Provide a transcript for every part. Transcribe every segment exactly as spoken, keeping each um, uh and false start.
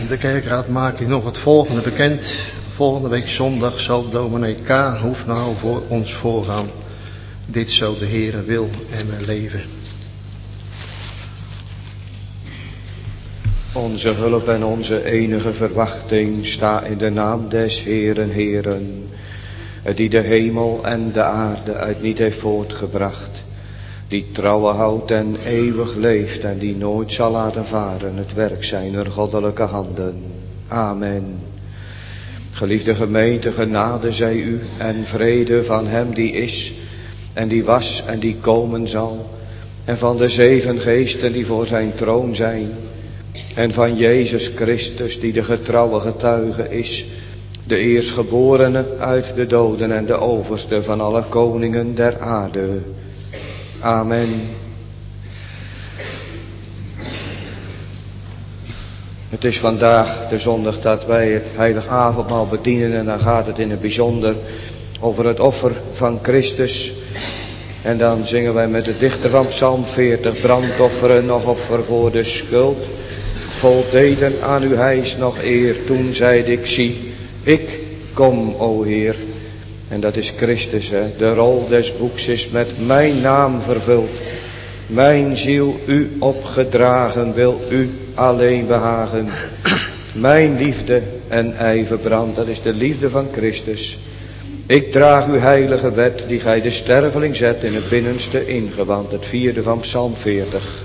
De kerkraad maakt u nog het volgende bekend. Volgende week zondag zal dominee K. Hoefnauw voor ons voorgaan. Dit zo de Heere wil en wij leven. Onze hulp en onze enige verwachting sta in de naam des Heeren, Heeren, die de hemel en de aarde uit niet heeft voortgebracht, die trouwe houdt en eeuwig leeft en die nooit zal laten varen het werk zijner goddelijke handen. Amen. Geliefde gemeente, genade zij u en vrede van hem die is en die was en die komen zal, en van de zeven geesten die voor zijn troon zijn, en van Jezus Christus die de getrouwe getuige is, de eerstgeborene uit de doden en de overste van alle koningen der aarde. Amen. Het is vandaag de zondag dat wij het heilig avondmaal bedienen en dan gaat het in het bijzonder over het offer van Christus. En dan zingen wij met de dichter van Psalm veertig, brandofferen nog offer voor de schuld. Voldeden aan uw hijs nog eer, toen zeide ik, zie, ik kom, o Heer. En dat is Christus, hè. De rol des boeks is met mijn naam vervuld. Mijn ziel u opgedragen, wil u alleen behagen. Mijn liefde en ijver brandt, dat is de liefde van Christus. Ik draag uw heilige wet, die gij de sterveling zet in het binnenste ingewand. Het vierde van Psalm veertig.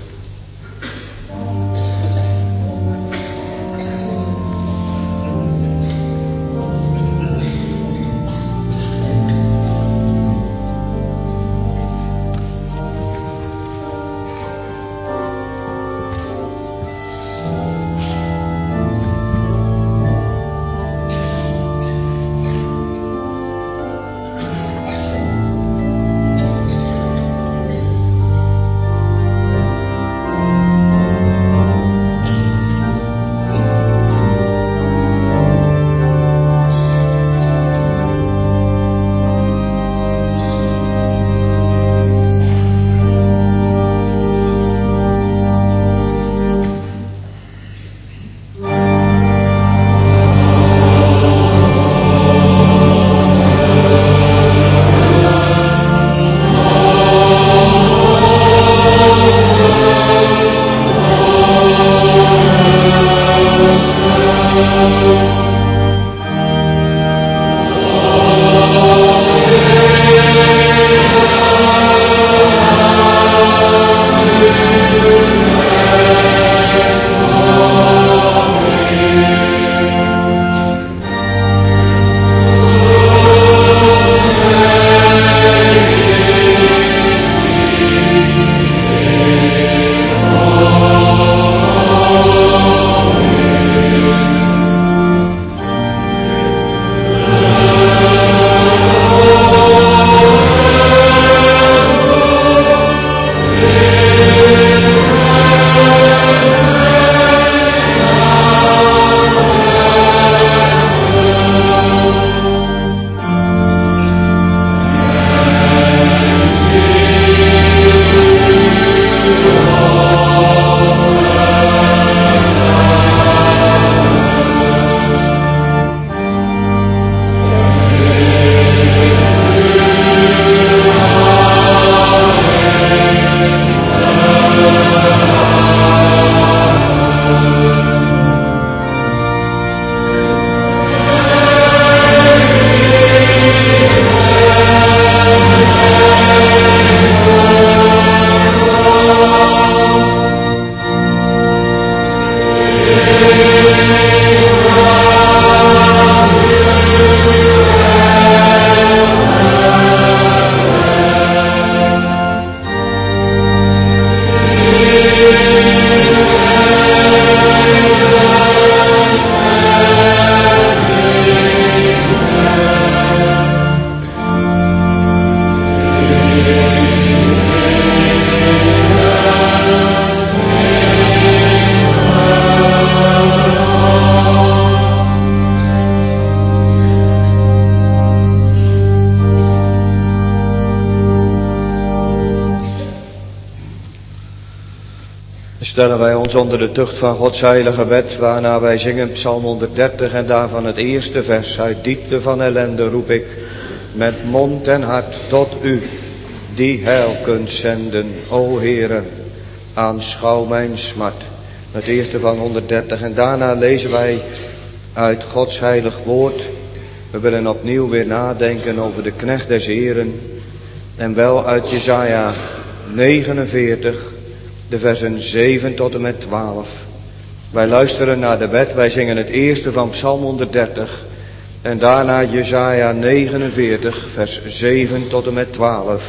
Stellen wij ons luistert onder de tucht van Gods heilige wet, waarna wij zingen Psalm honderddertig en daarvan het eerste vers. Uit diepte van ellende roep ik met mond en hart tot u, die heil kunt zenden, o Heere, aanschouw mijn smart. Het eerste van honderddertig en daarna lezen wij uit Gods heilig woord. We willen opnieuw weer nadenken over de knecht des Heeren en wel uit Jesaja negenenveertig, de versen zeven tot en met twaalf. Wij luisteren naar de wet, wij zingen het eerste van Psalm honderddertig en daarna Jesaja negenenveertig, vers zeven tot en met twaalf.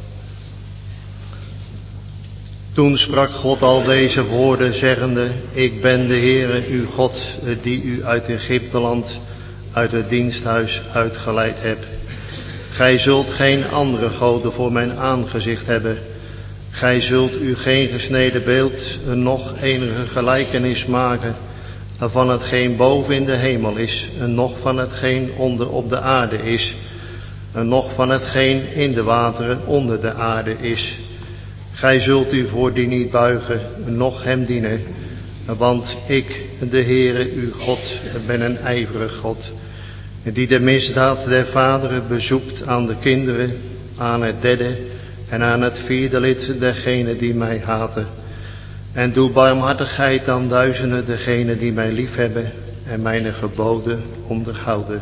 Toen sprak God al deze woorden, zeggende: Ik ben de Heere, uw God, die u uit Egypteland, uit het diensthuis uitgeleid hebt. Gij zult geen andere goden voor mijn aangezicht hebben. Gij zult u geen gesneden beeld, noch enige gelijkenis maken van hetgeen boven in de hemel is, noch van hetgeen onder op de aarde is, noch van hetgeen in de wateren onder de aarde is. Gij zult u voor die niet buigen, noch hem dienen, want ik, de Heere uw God, ben een ijverig God, die de misdaad der vaderen bezoekt aan de kinderen, aan het derde en aan het vierde lid dergenen die mij haten. En doe barmhartigheid aan duizenden degenen die mij liefhebben en mijn geboden onderhouden.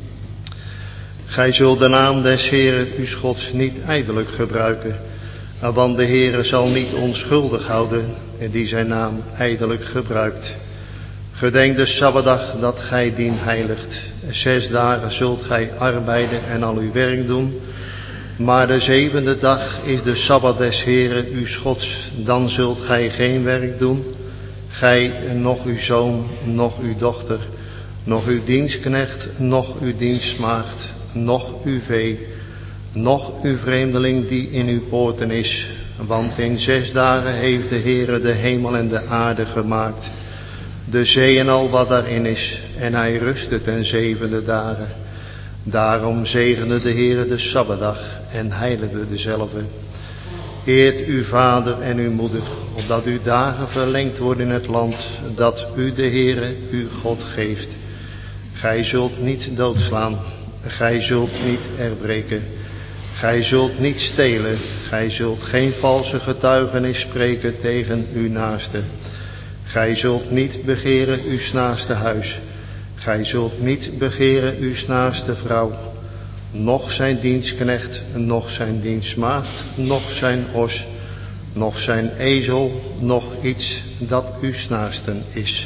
Gij zult de naam des Heeren uw Gods niet ijdelijk gebruiken, want de Heere zal niet onschuldig houden die zijn naam ijdelijk gebruikt. Gedenk de Sabbatdag dat gij dien heiligt. Zes dagen zult gij arbeiden en al uw werk doen. Maar de zevende dag is de Sabbat des Heeren uw Gods. Dan zult gij geen werk doen. Gij, noch uw zoon, noch uw dochter, noch uw dienstknecht, noch uw dienstmaagd, noch uw vee, noch uw vreemdeling die in uw poorten is. Want in zes dagen heeft de Heere de hemel en de aarde gemaakt, de zee en al wat daarin is, en hij rustte ten zevende dagen. Daarom zegende de Heere de Sabbatdag en heiligde dezelve. Eert uw vader en uw moeder, opdat uw dagen verlengd worden in het land dat u de Heere uw God geeft. Gij zult niet doodslaan, gij zult niet erbreken, gij zult niet stelen, gij zult geen valse getuigenis spreken tegen uw naaste. Gij zult niet begeren uw naaste huis, gij zult niet begeren uw naaste vrouw, noch zijn dienstknecht, noch zijn dienstmaagd, noch zijn os, noch zijn ezel, noch iets dat uw naasten is.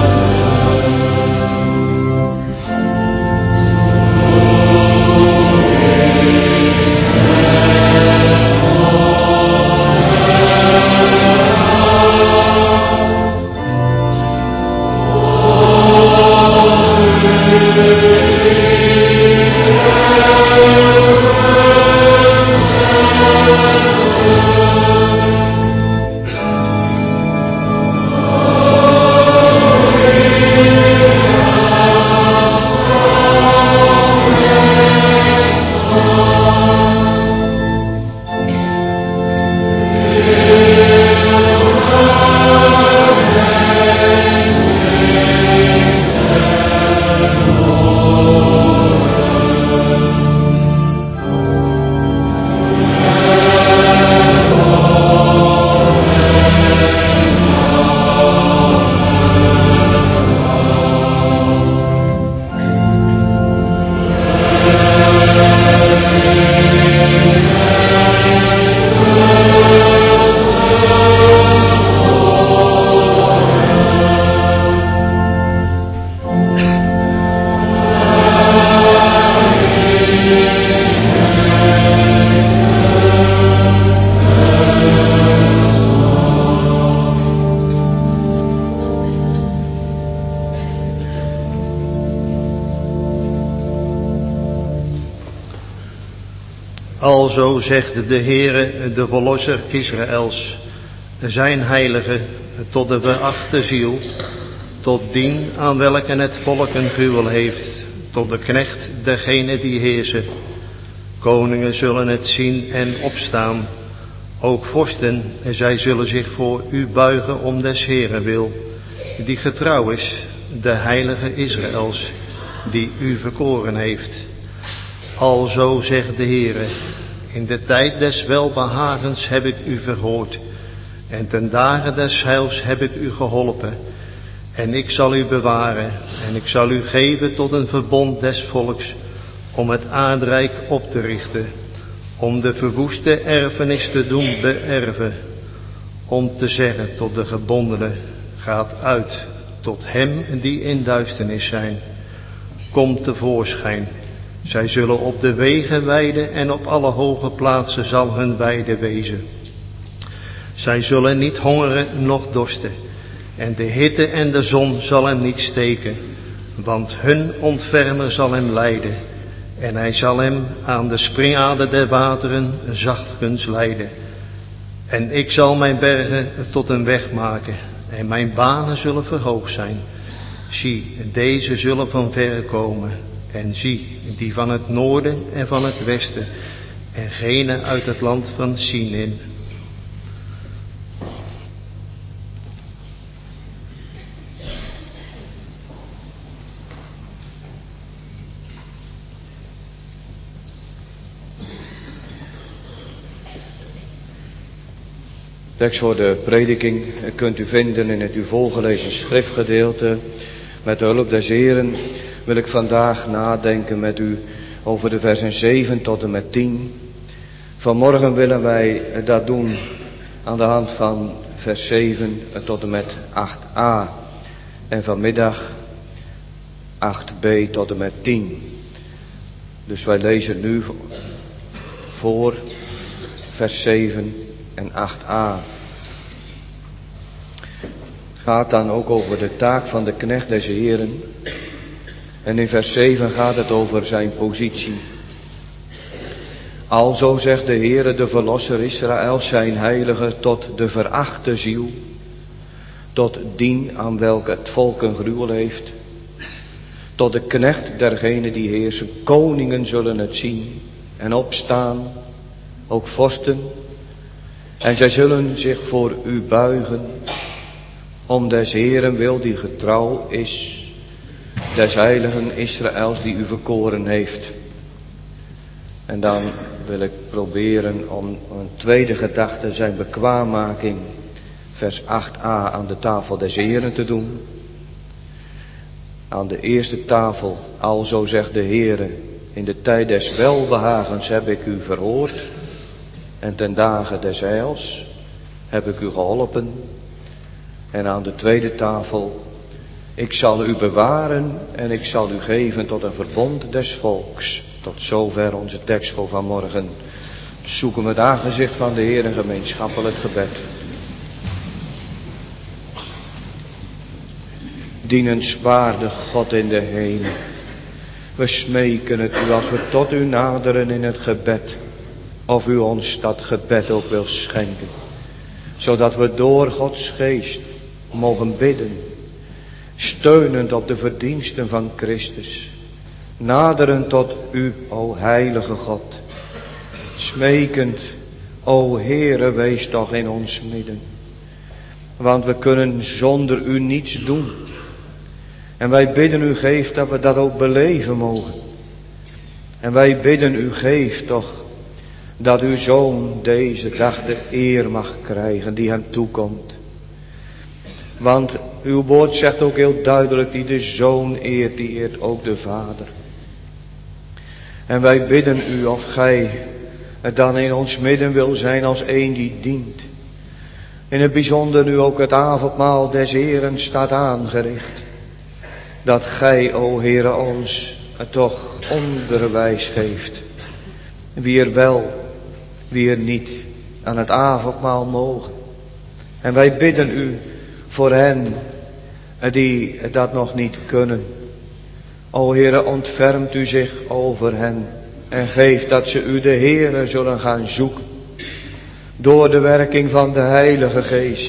Oh Alzo zegt de Heere, de Verlosser Israëls, zijn heilige, tot de verachte ziel, tot dien aan welke het volk een gruwel heeft, tot de knecht degene die heersen. Koningen zullen het zien en opstaan, ook vorsten, zij zullen zich voor u buigen om des Heeren wil, die getrouw is, de heilige Israëls, die u verkoren heeft. Alzo zegt de Heere, in de tijd des welbehagens heb ik u verhoord, en ten dagen des heils heb ik u geholpen. En ik zal u bewaren, en ik zal u geven tot een verbond des volks, om het aardrijk op te richten, om de verwoeste erfenis te doen beërven, om te zeggen tot de gebondenen, gaat uit, tot hem die in duisternis zijn, kom tevoorschijn. Zij zullen op de wegen weiden en op alle hoge plaatsen zal hun weide wezen. Zij zullen niet hongeren noch dorsten, en de hitte en de zon zal hem niet steken, want hun ontfermer zal hem leiden, en hij zal hem aan de springader der wateren zachtkens leiden. En ik zal mijn bergen tot een weg maken, en mijn banen zullen verhoogd zijn. Zie, deze zullen van verre komen, en zie, die van het noorden en van het westen, en gene uit het land van Sinin. Tekst voor de prediking kunt u vinden in het u voorgelezen schriftgedeelte. Met de hulp des Heren wil ik vandaag nadenken met u over de versen zeven tot en met tien. Vanmorgen willen wij dat doen aan de hand van vers zeven tot en met acht a. En vanmiddag acht b tot en met tien. Dus wij lezen nu voor vers zeven en acht a. Het gaat dan ook over de taak van de knecht des Heren. En in vers zeven gaat het over zijn positie. Alzo zegt de Heere, de Verlosser Israëls, zijn heilige, tot de verachte ziel, tot dien aan welke het volk een gruwel heeft, tot de knecht dergenen die heersen. Koningen zullen het zien en opstaan, ook vorsten, en zij zullen zich voor u buigen, om des Heeren wil die getrouw is, des heiligen Israëls die u verkoren heeft. En dan wil ik proberen om een tweede gedachte, zijn bekwaammaking, vers acht a, aan de tafel des Heeren te doen. Aan de eerste tafel, alzo zegt de Heere, in de tijd des welbehagens heb ik u verhoord, en ten dagen des heils heb ik u geholpen. En aan de tweede tafel, ik zal u bewaren en ik zal u geven tot een verbond des volks. Tot zover onze tekst voor vanmorgen. Zoeken we het aangezicht van de Heer, een gemeenschappelijk gebed. Dienenswaardig God in de hemel, we smeken het u als we tot u naderen in het gebed, of u ons dat gebed ook wil schenken, zodat we door Gods geest mogen bidden, steunend op de verdiensten van Christus, naderen tot u, o heilige God, smekend, o Heere, wees toch in ons midden, want we kunnen zonder u niets doen. En wij bidden u, geef dat we dat ook beleven mogen. En wij bidden u, geef toch dat uw Zoon deze dag de eer mag krijgen die hem toekomt. Want uw woord zegt ook heel duidelijk, die de Zoon eert, die eert ook de Vader. En wij bidden u of gij dan in ons midden wil zijn als een die dient. In het bijzonder nu ook het avondmaal des Heeren staat aangericht. Dat gij, o Heere, ons toch onderwijs geeft. Wie er wel, wie er niet aan het avondmaal mogen. En wij bidden u voor hen die dat nog niet kunnen. O Heere, ontfermt u zich over hen. En geef dat ze u de Heere zullen gaan zoeken. Door de werking van de Heilige Geest.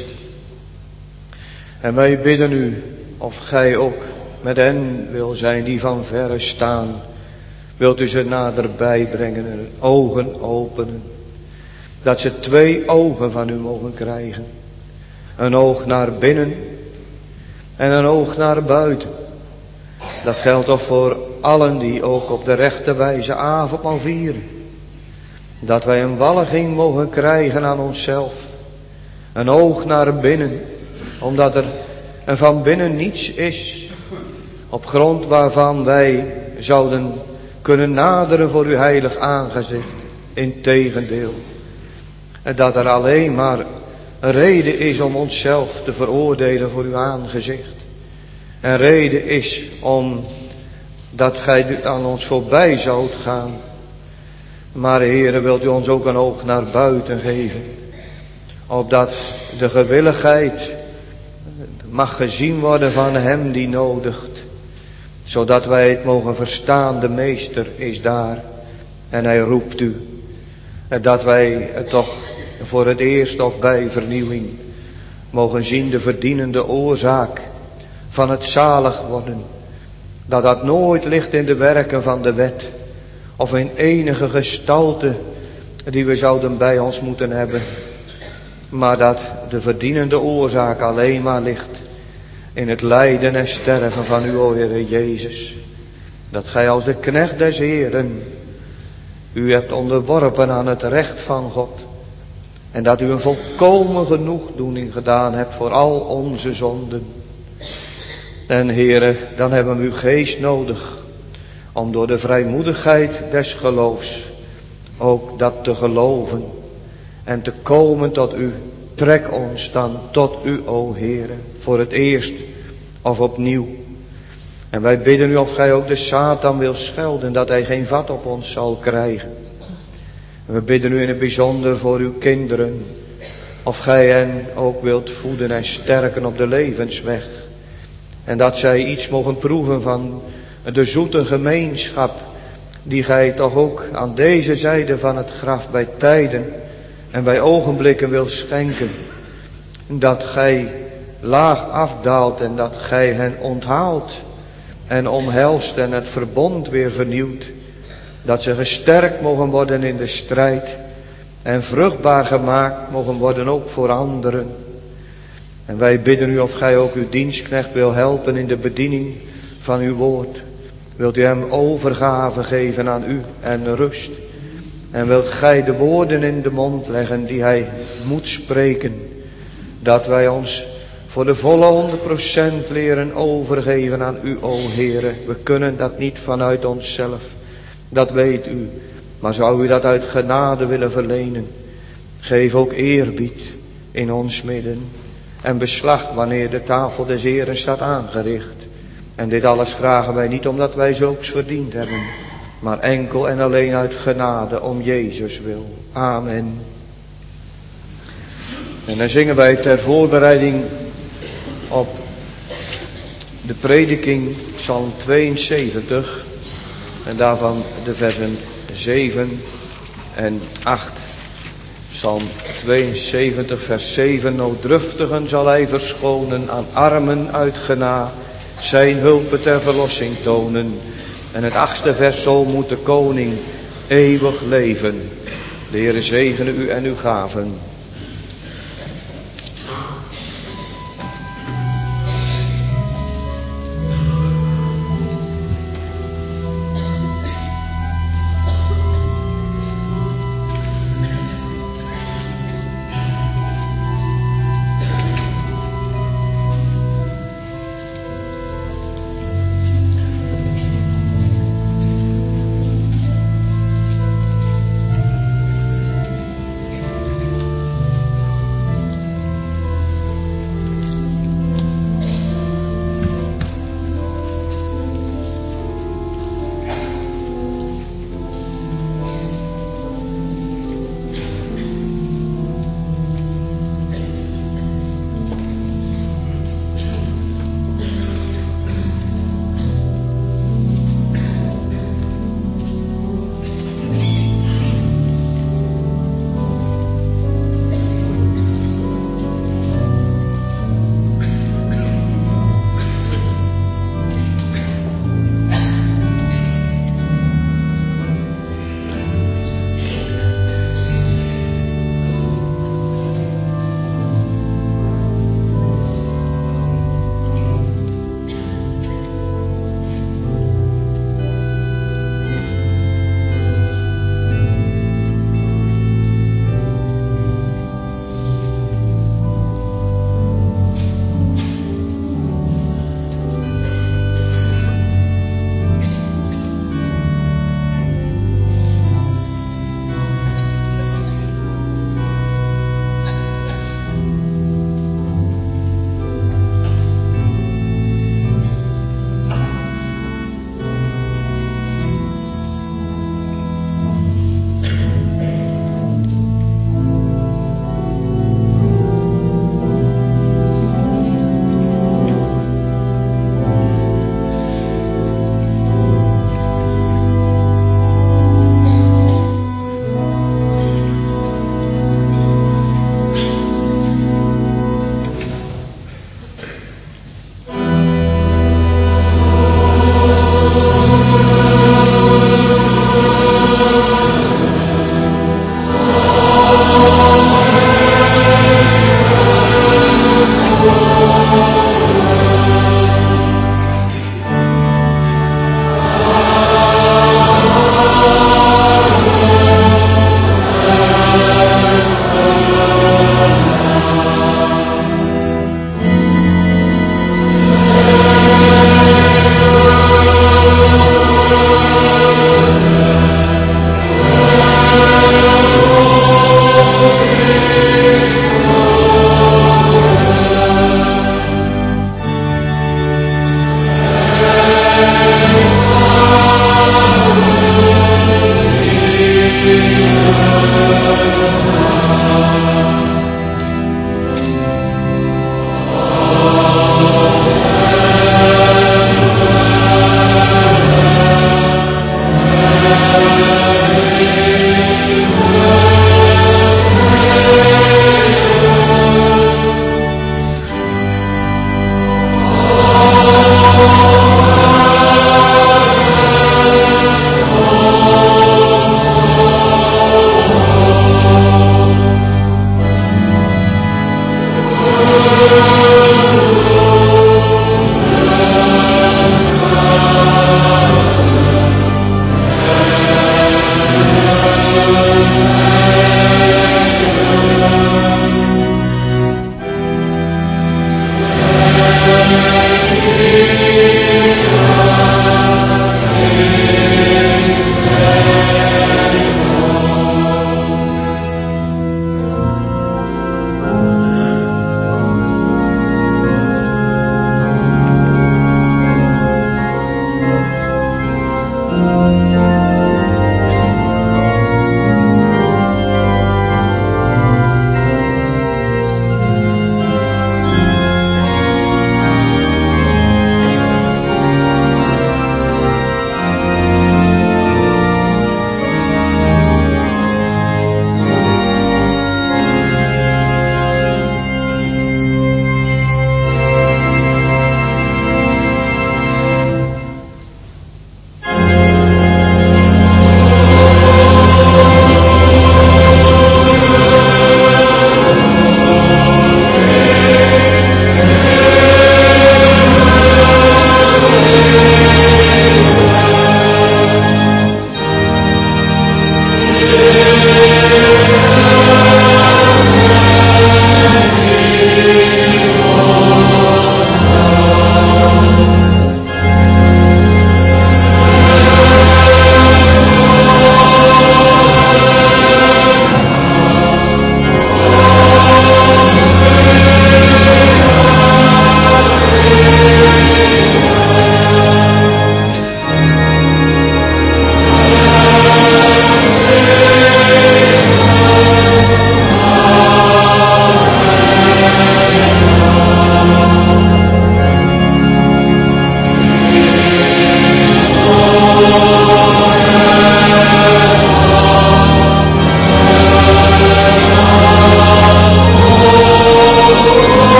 En wij bidden u, of gij ook met hen wil zijn die van verre staan. Wilt u ze naderbij brengen en hun ogen openen. Dat ze twee ogen van u mogen krijgen. Een oog naar binnen en een oog naar buiten. Dat geldt toch voor allen die ook op de rechte wijze avondmaal vieren. Dat wij een walging mogen krijgen aan onszelf. Een oog naar binnen, omdat er en van binnen niets is. Op grond waarvan wij zouden kunnen naderen voor uw heilig aangezicht. Integendeel. En dat er alleen maar een reden is om onszelf te veroordelen voor uw aangezicht. Een reden is om dat gij aan ons voorbij zoudt gaan. Maar Heere, wilt u ons ook een oog naar buiten geven. Opdat de gewilligheid mag gezien worden van hem die nodigt. Zodat wij het mogen verstaan, de meester is daar. En hij roept u. En dat wij het toch voor het eerst of bij vernieuwing mogen zien de verdienende oorzaak van het zalig worden. Dat dat nooit ligt in de werken van de wet. Of in enige gestalte die we zouden bij ons moeten hebben. Maar dat de verdienende oorzaak alleen maar ligt in het lijden en sterven van uw o Heere Jezus. Dat gij als de knecht des Heeren u hebt onderworpen aan het recht van God. En dat u een volkomen genoegdoening gedaan hebt voor al onze zonden. En Heere, dan hebben we uw geest nodig. Om door de vrijmoedigheid des geloofs ook dat te geloven. En te komen tot u. Trek ons dan tot u, o Heere. Voor het eerst of opnieuw. En wij bidden u of gij ook de Satan wil schelden. Dat hij geen vat op ons zal krijgen. We bidden u in het bijzonder voor uw kinderen. Of gij hen ook wilt voeden en sterken op de levensweg. En dat zij iets mogen proeven van de zoete gemeenschap. Die gij toch ook aan deze zijde van het graf bij tijden en bij ogenblikken wil schenken. Dat gij laag afdaalt en dat gij hen onthaalt. En omhelst en het verbond weer vernieuwt. Dat ze gesterkt mogen worden in de strijd. En vruchtbaar gemaakt mogen worden ook voor anderen. En wij bidden u of gij ook uw dienstknecht wil helpen in de bediening van uw woord. Wilt u hem overgave geven aan u en rust. En wilt gij de woorden in de mond leggen die hij moet spreken. Dat wij ons voor de volle honderd procent leren overgeven aan u, o Heere. We kunnen dat niet vanuit onszelf. Dat weet u. Maar zou u dat uit genade willen verlenen. Geef ook eerbied in ons midden. En beslag wanneer de tafel des Heeren staat aangericht. En dit alles vragen wij niet omdat wij zulks verdiend hebben. Maar enkel en alleen uit genade om Jezus wil. Amen. En dan zingen wij ter voorbereiding op de prediking Psalm tweeënzeventig. En daarvan de versen zeven en acht. Psalm tweeënzeventig vers zeven. Nooddruftigen zal hij verschonen, aan armen uit genade zijn hulpen ter verlossing tonen. En het achtste vers, zo moet de koning eeuwig leven. De Heere zegene u en uw gaven.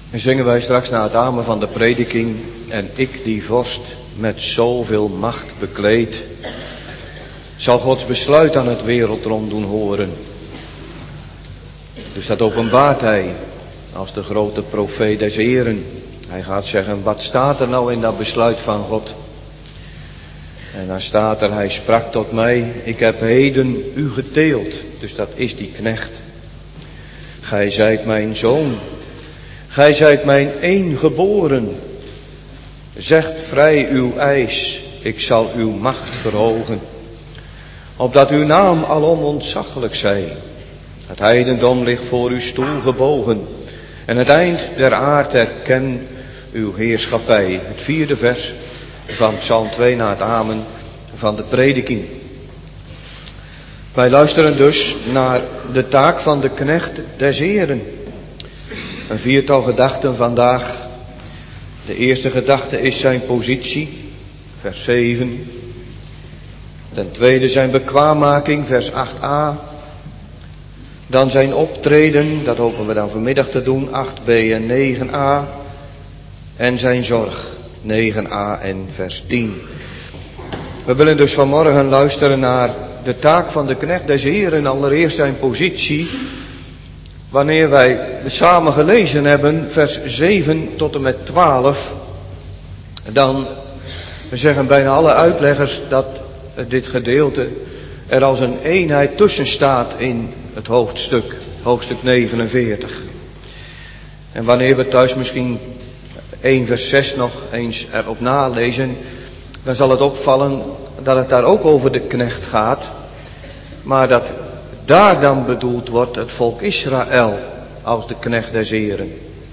En zingen wij straks na het amen van de prediking: en ik die vorst met zoveel macht bekleed, zal Gods besluit aan het wereldrond doen horen. Dus dat openbaart hij als de grote profeet des Heren. Hij gaat zeggen, wat staat er nou in dat besluit van God? En dan staat er, hij sprak tot mij, ik heb heden u geteeld. Dus dat is die knecht. Gij zijt mijn zoon. Gij zijt mijn eengeboren. Zegt vrij uw eis, ik zal uw macht verhogen. Opdat uw naam alom ontzaglijk zij. Het heidendom ligt voor uw stoel gebogen. En het eind der aard erken uw heerschappij. Het vierde vers van Psalm twee na het amen van de prediking. Wij luisteren dus naar de taak van de knecht des Heren. Een viertal gedachten vandaag. De eerste gedachte is zijn positie, vers zeven. Ten tweede zijn bekwaammaking, vers acht a. Dan zijn optreden, dat hopen we dan vanmiddag te doen, acht b en negen a. En zijn zorg, negen a en vers tien. We willen dus vanmorgen luisteren naar de taak van de knecht des Heren, allereerst zijn positie. Wanneer wij samen gelezen hebben, vers zeven tot en met twaalf, dan zeggen bijna alle uitleggers dat dit gedeelte er als een eenheid tussen staat in het hoofdstuk, hoofdstuk negenenveertig. En wanneer we thuis misschien één vers zes nog eens erop nalezen, dan zal het opvallen dat het daar ook over de knecht gaat, maar dat daar dan bedoeld wordt het volk Israël als de knecht des Heren.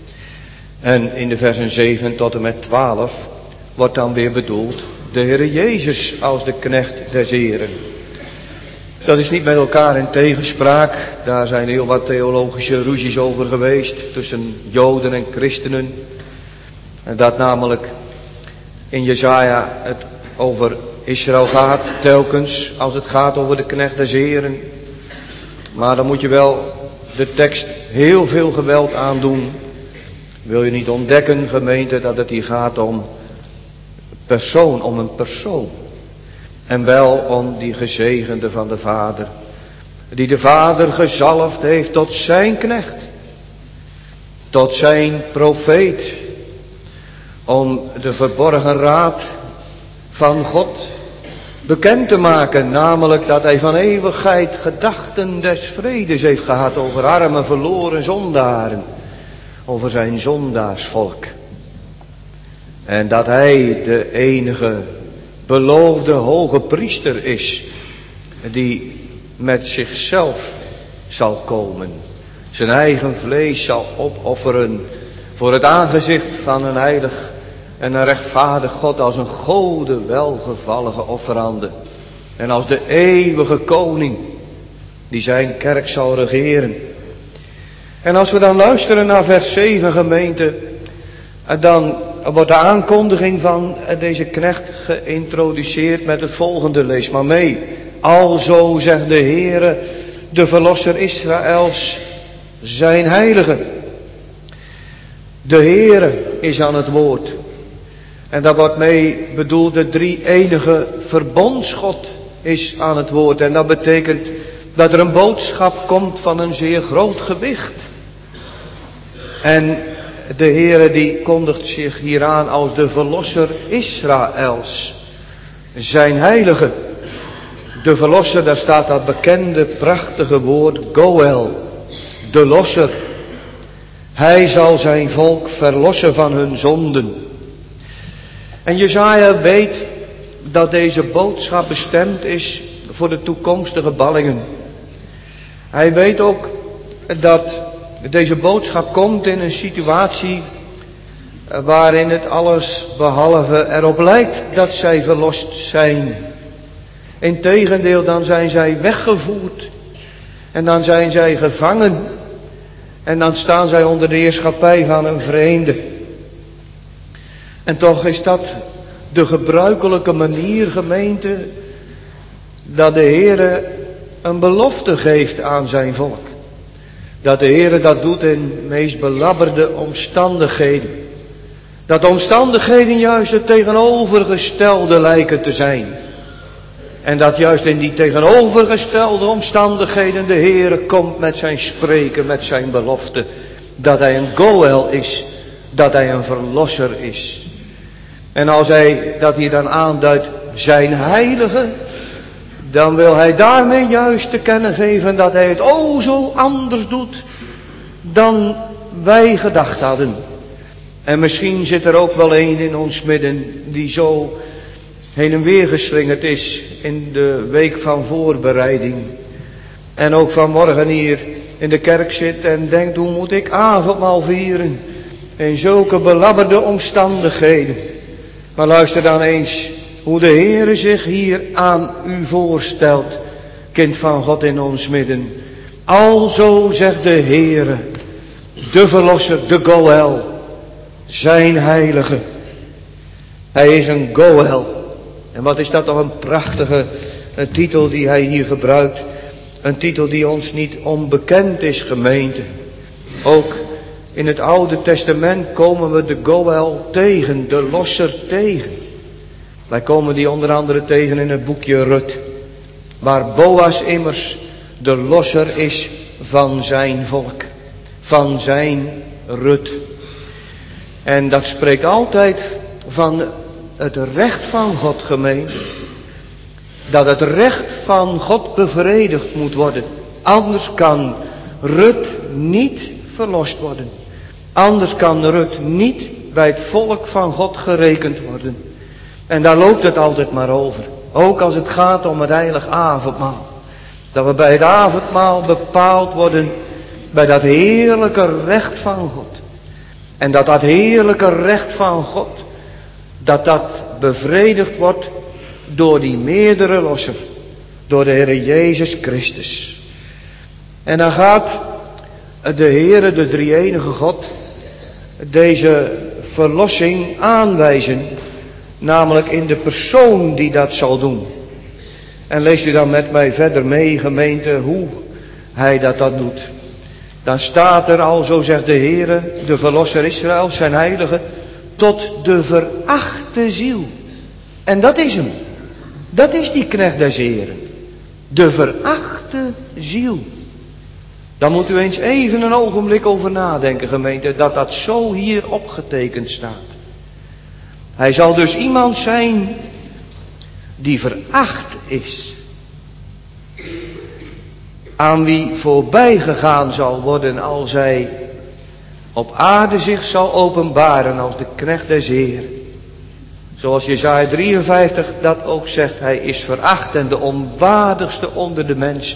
En in de versen zeven tot en met twaalf wordt dan weer bedoeld de Heere Jezus als de knecht des Heren. Dat is niet met elkaar in tegenspraak. Daar zijn heel wat theologische ruzies over geweest tussen Joden en christenen. En dat namelijk in Jesaja het over Israël gaat telkens als het gaat over de knecht des Heren. Maar dan moet je wel de tekst heel veel geweld aandoen. Wil je niet ontdekken, gemeente, dat het hier gaat om persoon, om een persoon. En wel om die gezegende van de Vader. Die de Vader gezalfd heeft tot zijn knecht. Tot zijn profeet. Om de verborgen raad van God bekend te maken. Namelijk dat hij van eeuwigheid gedachten des vredes heeft gehad over arme verloren zondaren. Over zijn zondaarsvolk. En dat hij de enige beloofde hoge priester is, die met zichzelf zal komen. Zijn eigen vlees zal opofferen voor het aangezicht van een heilig en een rechtvaardig God als een gode welgevallige offerande. En als de eeuwige koning die zijn kerk zal regeren. En als we dan luisteren naar vers zeven, gemeente, dan wordt de aankondiging van deze knecht geïntroduceerd met het volgende. Lees maar mee. Alzo zegt de Heere, de verlosser Israëls, zijn heilige. De Heere is aan het woord. En daar wordt mee bedoeld de drie enige verbondsgod is aan het woord. En dat betekent dat er een boodschap komt van een zeer groot gewicht. En de Heere die kondigt zich hier aan als de verlosser Israëls. Zijn heilige. De verlosser, daar staat dat bekende prachtige woord Goel. De losser. Hij zal zijn volk verlossen van hun zonden. En Jesaja weet dat deze boodschap bestemd is voor de toekomstige ballingen. Hij weet ook dat deze boodschap komt in een situatie waarin het alles behalve erop lijkt dat zij verlost zijn. Integendeel, dan zijn zij weggevoerd en dan zijn zij gevangen en dan staan zij onder de heerschappij van een vreemde. En toch is dat de gebruikelijke manier, gemeente, dat de Heere een belofte geeft aan zijn volk. Dat de Heere dat doet in meest belabberde omstandigheden. Dat de omstandigheden juist het tegenovergestelde lijken te zijn. En dat juist in die tegenovergestelde omstandigheden de Heere komt met zijn spreken, met zijn belofte. Dat hij een Goël is, dat hij een verlosser is. En als hij dat hier dan aanduidt, zijn heilige, dan wil hij daarmee juist te kennen geven dat hij het o zo anders doet dan wij gedacht hadden. En misschien zit er ook wel een in ons midden die zo heen en weer geslingerd is in de week van voorbereiding. En ook vanmorgen hier in de kerk zit en denkt, hoe moet ik avondmaal vieren in zulke belabberde omstandigheden. Maar luister dan eens hoe de Heere zich hier aan u voorstelt, kind van God in ons midden. Alzo zegt de Heere, de Verlosser, de Goël, zijn heilige. Hij is een Goël. En wat is dat toch een prachtige een titel die hij hier gebruikt. Een titel die ons niet onbekend is, gemeente. Ook in het Oude Testament komen we de Goël tegen, de losser tegen. Wij komen die onder andere tegen in het boekje Rut. Waar Boas immers de losser is van zijn volk. Van zijn Rut. En dat spreekt altijd van het recht van God, gemeente. Dat het recht van God bevredigd moet worden. Anders kan Rut niet verlost worden. Anders kan Rut niet bij het volk van God gerekend worden. En daar loopt het altijd maar over. Ook als het gaat om het heilig avondmaal. Dat we bij het avondmaal bepaald worden bij dat heerlijke recht van God. En dat dat heerlijke recht van God, dat dat bevredigd wordt door die meerdere losser. Door de Heer Jezus Christus. En dan gaat de Heere, de drie-enige God, deze verlossing aanwijzen. Namelijk in de persoon die dat zal doen. En leest u dan met mij verder mee, gemeente, hoe hij dat dat doet. Dan staat er al, zo zegt de Heere, de Verlosser Israël, zijn heilige, tot de verachte ziel. En dat is hem. Dat is die knecht des Heren. De verachte ziel. Dan moet u eens even een ogenblik over nadenken, gemeente, dat dat zo hier opgetekend staat. Hij zal dus iemand zijn die veracht is. Aan wie voorbij gegaan zal worden als hij op aarde zich zal openbaren als de knecht des Heren. Zoals Jesaja drieënvijftig dat ook zegt, hij is veracht en de onwaardigste onder de mensen.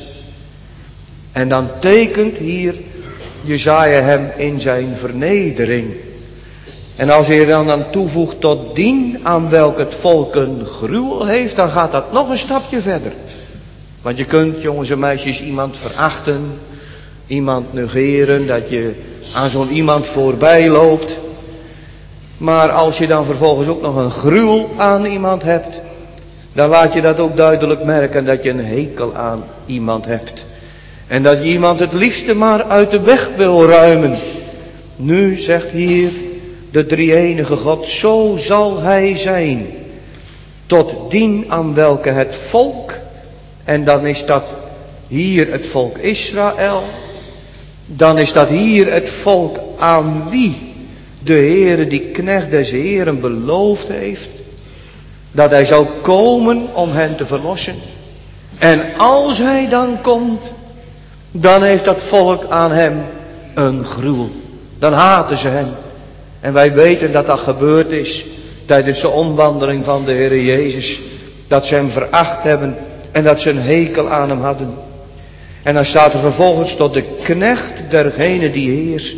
En dan tekent hier Jesaja hem in zijn vernedering. En als je er dan aan toevoegt tot dien aan welk het volk een gruwel heeft, dan gaat dat nog een stapje verder. Want je kunt, jongens en meisjes, iemand verachten, iemand negeren, dat je aan zo'n iemand voorbij loopt. Maar als je dan vervolgens ook nog een gruwel aan iemand hebt, dan laat je dat ook duidelijk merken dat je een hekel aan iemand hebt. En dat je iemand het liefste maar uit de weg wil ruimen. Nu zegt hier de drie-enige God, zo zal hij zijn. Tot dien aan welke het volk, en dan is dat hier het volk Israël. Dan is dat hier het volk aan wie de Heere, die knecht des Heeren, beloofd heeft. Dat hij zou komen om hen te verlossen. En als hij dan komt, dan heeft dat volk aan hem een gruwel. Dan haten ze hem. En wij weten dat dat gebeurd is tijdens de omwandeling van de Heer Jezus. Dat ze hem veracht hebben en dat ze een hekel aan hem hadden. En dan staat er vervolgens tot de knecht dergene die heerst.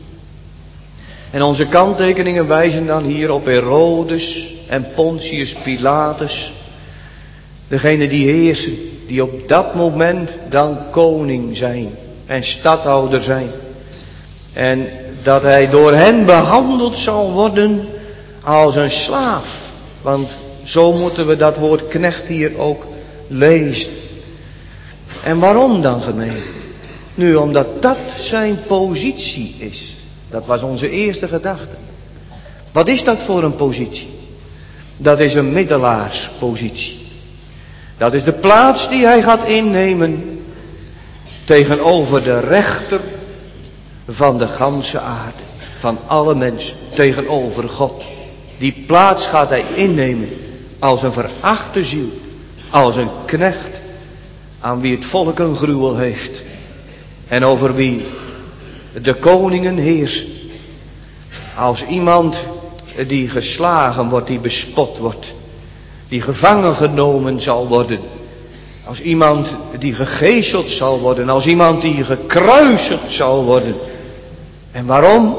En onze kanttekeningen wijzen dan hier op Herodes en Pontius Pilatus. Degene die heersen, die op dat moment dan koning zijn en stadhouder zijn. En dat hij door hen behandeld zal worden als een slaaf. Want zo moeten we dat woord knecht hier ook lezen. En waarom dan, gemeente? Nu, omdat dat zijn positie is. Dat was onze eerste gedachte. Wat is dat voor een positie? Dat is een middelaarspositie. Dat is de plaats die hij gaat innemen tegenover de rechter van de ganse aarde. Van alle mensen tegenover God. Die plaats gaat hij innemen als een verachte ziel. Als een knecht aan wie het volk een gruwel heeft. En over wie de koningen heersen. Als iemand die geslagen wordt, die bespot wordt. Die gevangen genomen zal worden. Als iemand die gegezeld zal worden. Als iemand die gekruisigd zal worden. En waarom?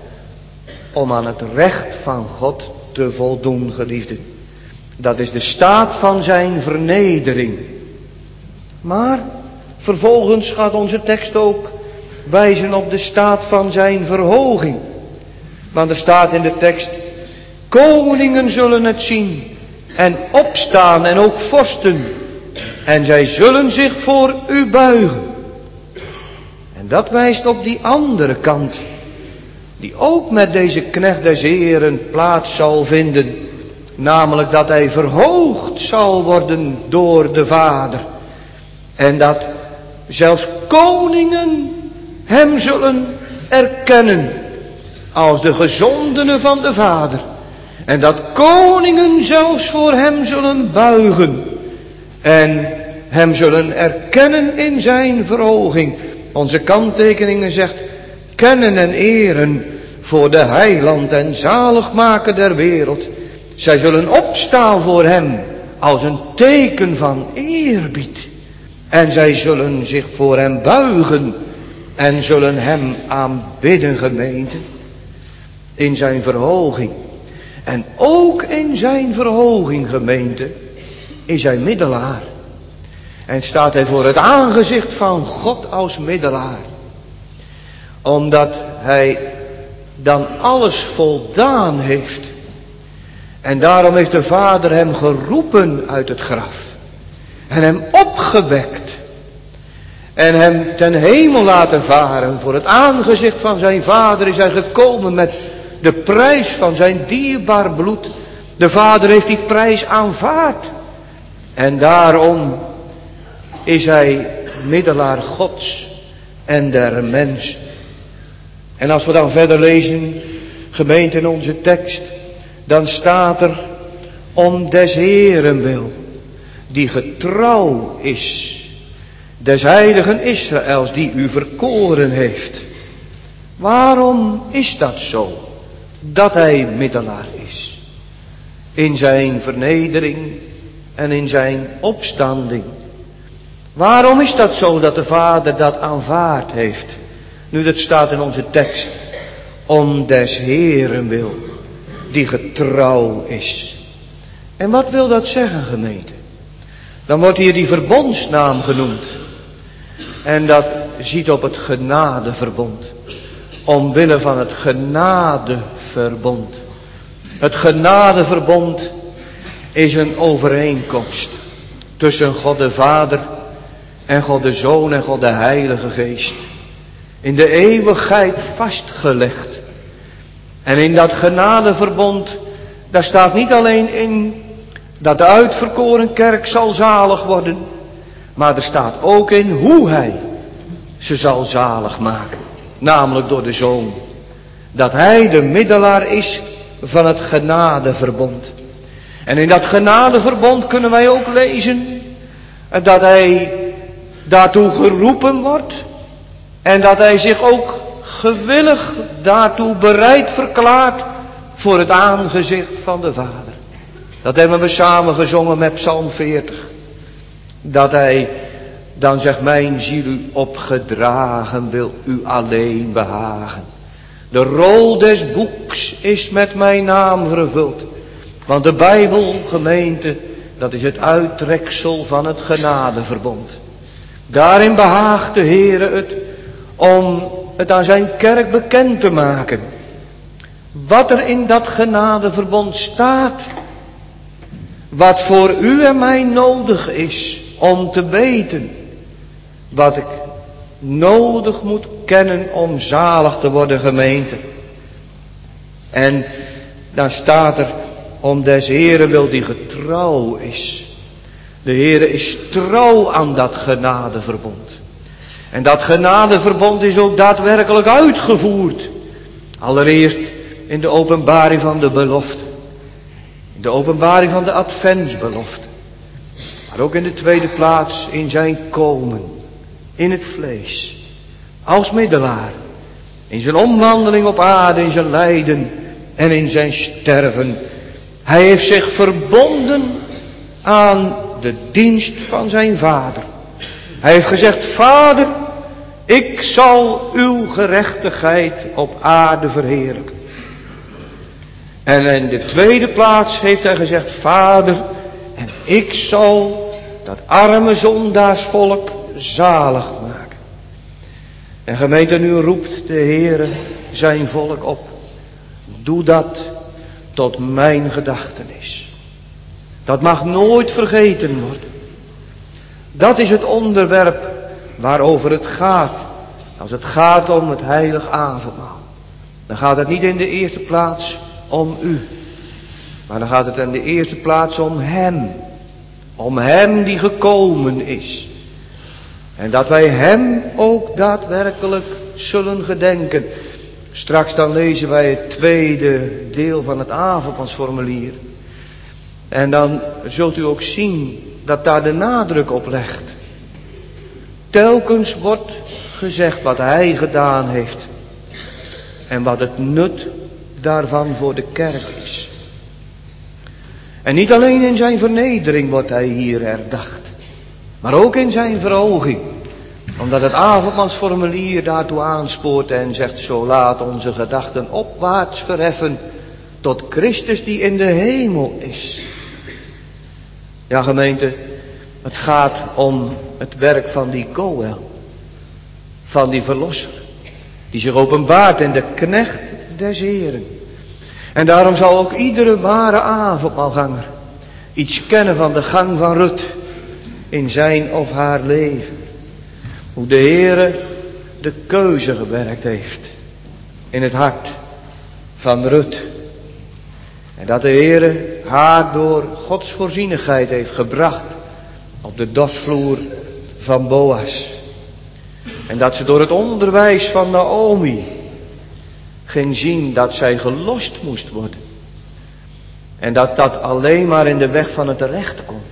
Om aan het recht van God te voldoen, geliefden. Dat is de staat van zijn vernedering. Maar vervolgens gaat onze tekst ook wijzen op de staat van zijn verhoging. Want er staat in de tekst: koningen zullen het zien en opstaan en ook vorsten. En zij zullen zich voor u buigen. En dat wijst op die andere kant. Die ook met deze knecht des Heeren plaats zal vinden. Namelijk dat hij verhoogd zal worden door de Vader. En dat zelfs koningen hem zullen erkennen als de gezondene van de Vader. En dat koningen zelfs voor hem zullen buigen. En hem zullen erkennen in zijn verhoging. Onze kanttekeningen zegt: kennen en eren voor de heiland en zaligmaker der wereld. Zij zullen opstaan voor hem als een teken van eerbied. En zij zullen zich voor hem buigen en zullen hem aanbidden, gemeente. In zijn verhoging. En ook in zijn verhoging, gemeente, is hij middelaar. En staat hij voor het aangezicht van God als middelaar. Omdat hij dan alles voldaan heeft. En daarom heeft de Vader hem geroepen uit het graf. En hem opgewekt. En hem ten hemel laten varen. Voor het aangezicht van zijn Vader is hij gekomen met de prijs van zijn dierbaar bloed. De Vader heeft die prijs aanvaard. En daarom is hij middelaar Gods en der mens. En als we dan verder lezen, gemeente, in onze tekst, dan staat er: om des Heeren wil, die getrouw is, des heiligen Israëls, die u verkoren heeft. Waarom is dat zo, dat hij middelaar is? In zijn vernedering en in zijn opstanding. Waarom is dat zo dat de Vader dat aanvaard heeft? Nu, dat staat in onze tekst. Om des Heeren wil, die getrouw is. En wat wil dat zeggen, gemeente? Dan wordt hier die verbondsnaam genoemd. En dat ziet op het genadeverbond. Omwille van het genadeverbond. Het genadeverbond is een overeenkomst tussen God de Vader en God de Zoon en God de Heilige Geest. In de eeuwigheid vastgelegd. En in dat genadeverbond, daar staat niet alleen in dat de uitverkoren kerk zal zalig worden. Maar er staat ook in hoe hij ze zal zalig maken. Namelijk door de Zoon. Dat hij de middelaar is van het genadeverbond. En in dat genadeverbond kunnen wij ook lezen dat hij daartoe geroepen wordt. En dat hij zich ook gewillig daartoe bereid verklaart voor het aangezicht van de Vader. Dat hebben we samen gezongen met Psalm veertig. Dat hij dan zegt: mijn ziel u opgedragen wil u alleen behagen. De rol des boeks is met mijn naam vervuld. Want de Bijbel, gemeente, dat is het uittreksel van het genadeverbond. Daarin behaagt de Heere het om het aan zijn kerk bekend te maken. Wat er in dat genadeverbond staat. Wat voor u en mij nodig is om te weten wat ik nodig moet kennen om zalig te worden, gemeente. En dan staat er, om des Heeren wil die getrouw is. De Heere is trouw aan dat genadeverbond. En dat genadeverbond is ook daadwerkelijk uitgevoerd. Allereerst in de openbaring van de belofte. In de openbaring van de adventsbelofte. Maar ook in de tweede plaats in zijn komen. In het vlees. Als middelaar. In zijn omwandeling op aarde, in zijn lijden en in zijn sterven. Hij heeft zich verbonden aan de dienst van zijn vader. Hij heeft gezegd, Vader, ik zal uw gerechtigheid op aarde verheerlijken. En in de tweede plaats heeft hij gezegd, Vader, en ik zal dat arme zondaarsvolk zalig maken. En gemeente, nu roept de Heere zijn volk op. Doe dat tot mijn gedachtenis. Dat mag nooit vergeten worden. Dat is het onderwerp waarover het gaat. Als het gaat om het heilig avondmaal. Dan gaat het niet in de eerste plaats om u. Maar dan gaat het in de eerste plaats om hem. Om hem die gekomen is. En dat wij hem ook daadwerkelijk zullen gedenken. Straks dan lezen wij het tweede deel van het avondmaalsformulier. En dan zult u ook zien dat daar de nadruk op legt. Telkens wordt gezegd wat hij gedaan heeft. En wat het nut daarvan voor de kerk is. En niet alleen in zijn vernedering wordt hij hier herdacht. Maar ook in zijn verhoging. Omdat het avondmaalsformulier daartoe aanspoort en zegt, zo laat onze gedachten opwaarts verheffen tot Christus die in de hemel is. Ja, gemeente, het gaat om het werk van die Goël. Van die verlosser. Die zich openbaart in de knecht des Heren. En daarom zal ook iedere ware avondmaalganger iets kennen van de gang van Rut in zijn of haar leven. Hoe de Heere de keuze gewerkt heeft in het hart van Rut. En dat de Heere haar door Gods voorzienigheid heeft gebracht op de dorsvloer van Boas. En dat ze door het onderwijs van Naomi ging zien dat zij gelost moest worden. En dat dat alleen maar in de weg van het recht kon.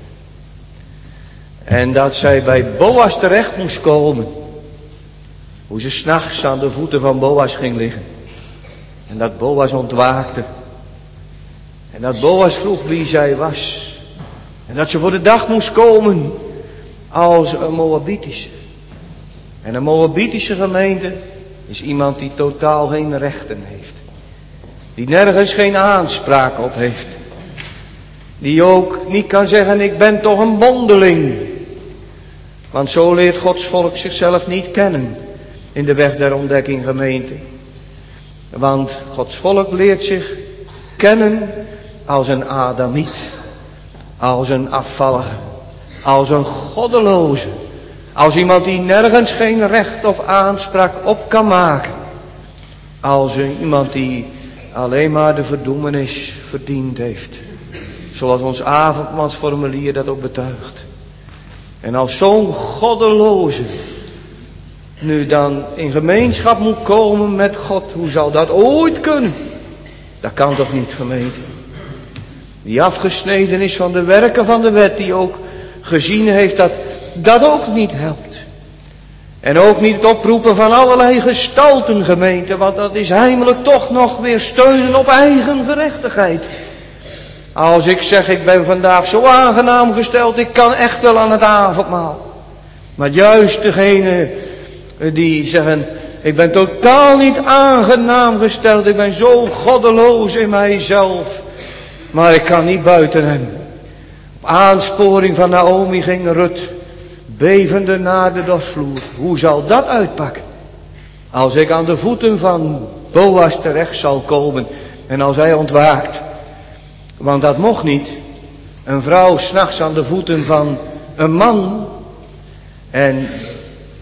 En dat zij bij Boas terecht moest komen. Hoe ze 's nachts aan de voeten van Boas ging liggen. En dat Boas ontwaakte. En dat Boas vroeg wie zij was. En dat ze voor de dag moest komen als een Moabitische. En een Moabitische gemeente is iemand die totaal geen rechten heeft. Die nergens geen aanspraak op heeft. Die ook niet kan zeggen, ik ben toch een bondeling. Want zo leert Gods volk zichzelf niet kennen in de weg der ontdekking, gemeente. Want Gods volk leert zich kennen als een Adamiet. Als een afvallige. Als een goddeloze. Als iemand die nergens geen recht of aanspraak op kan maken. Als iemand die alleen maar de verdoemenis verdiend heeft. Zoals ons avondmaalsformulier dat ook betuigt. En als zo'n goddeloze nu dan in gemeenschap moet komen met God, hoe zal dat ooit kunnen? Dat kan toch niet, gemeente? Die afgesneden is van de werken van de wet, die ook gezien heeft dat dat ook niet helpt. En ook niet het oproepen van allerlei gestalten, gemeente, want dat is heimelijk toch nog weer steunen op eigen gerechtigheid. Als ik zeg, ik ben vandaag zo aangenaam gesteld, ik kan echt wel aan het avondmaal. Maar juist degene die zeggen, ik ben totaal niet aangenaam gesteld, ik ben zo goddeloos in mijzelf, maar ik kan niet buiten hem. Op aansporing van Naomi ging Rut bevende naar de dorsvloer. Hoe zal dat uitpakken? Als ik aan de voeten van Boas terecht zal komen en als hij ontwaakt. Want dat mocht niet. Een vrouw 's nachts aan de voeten van een man. En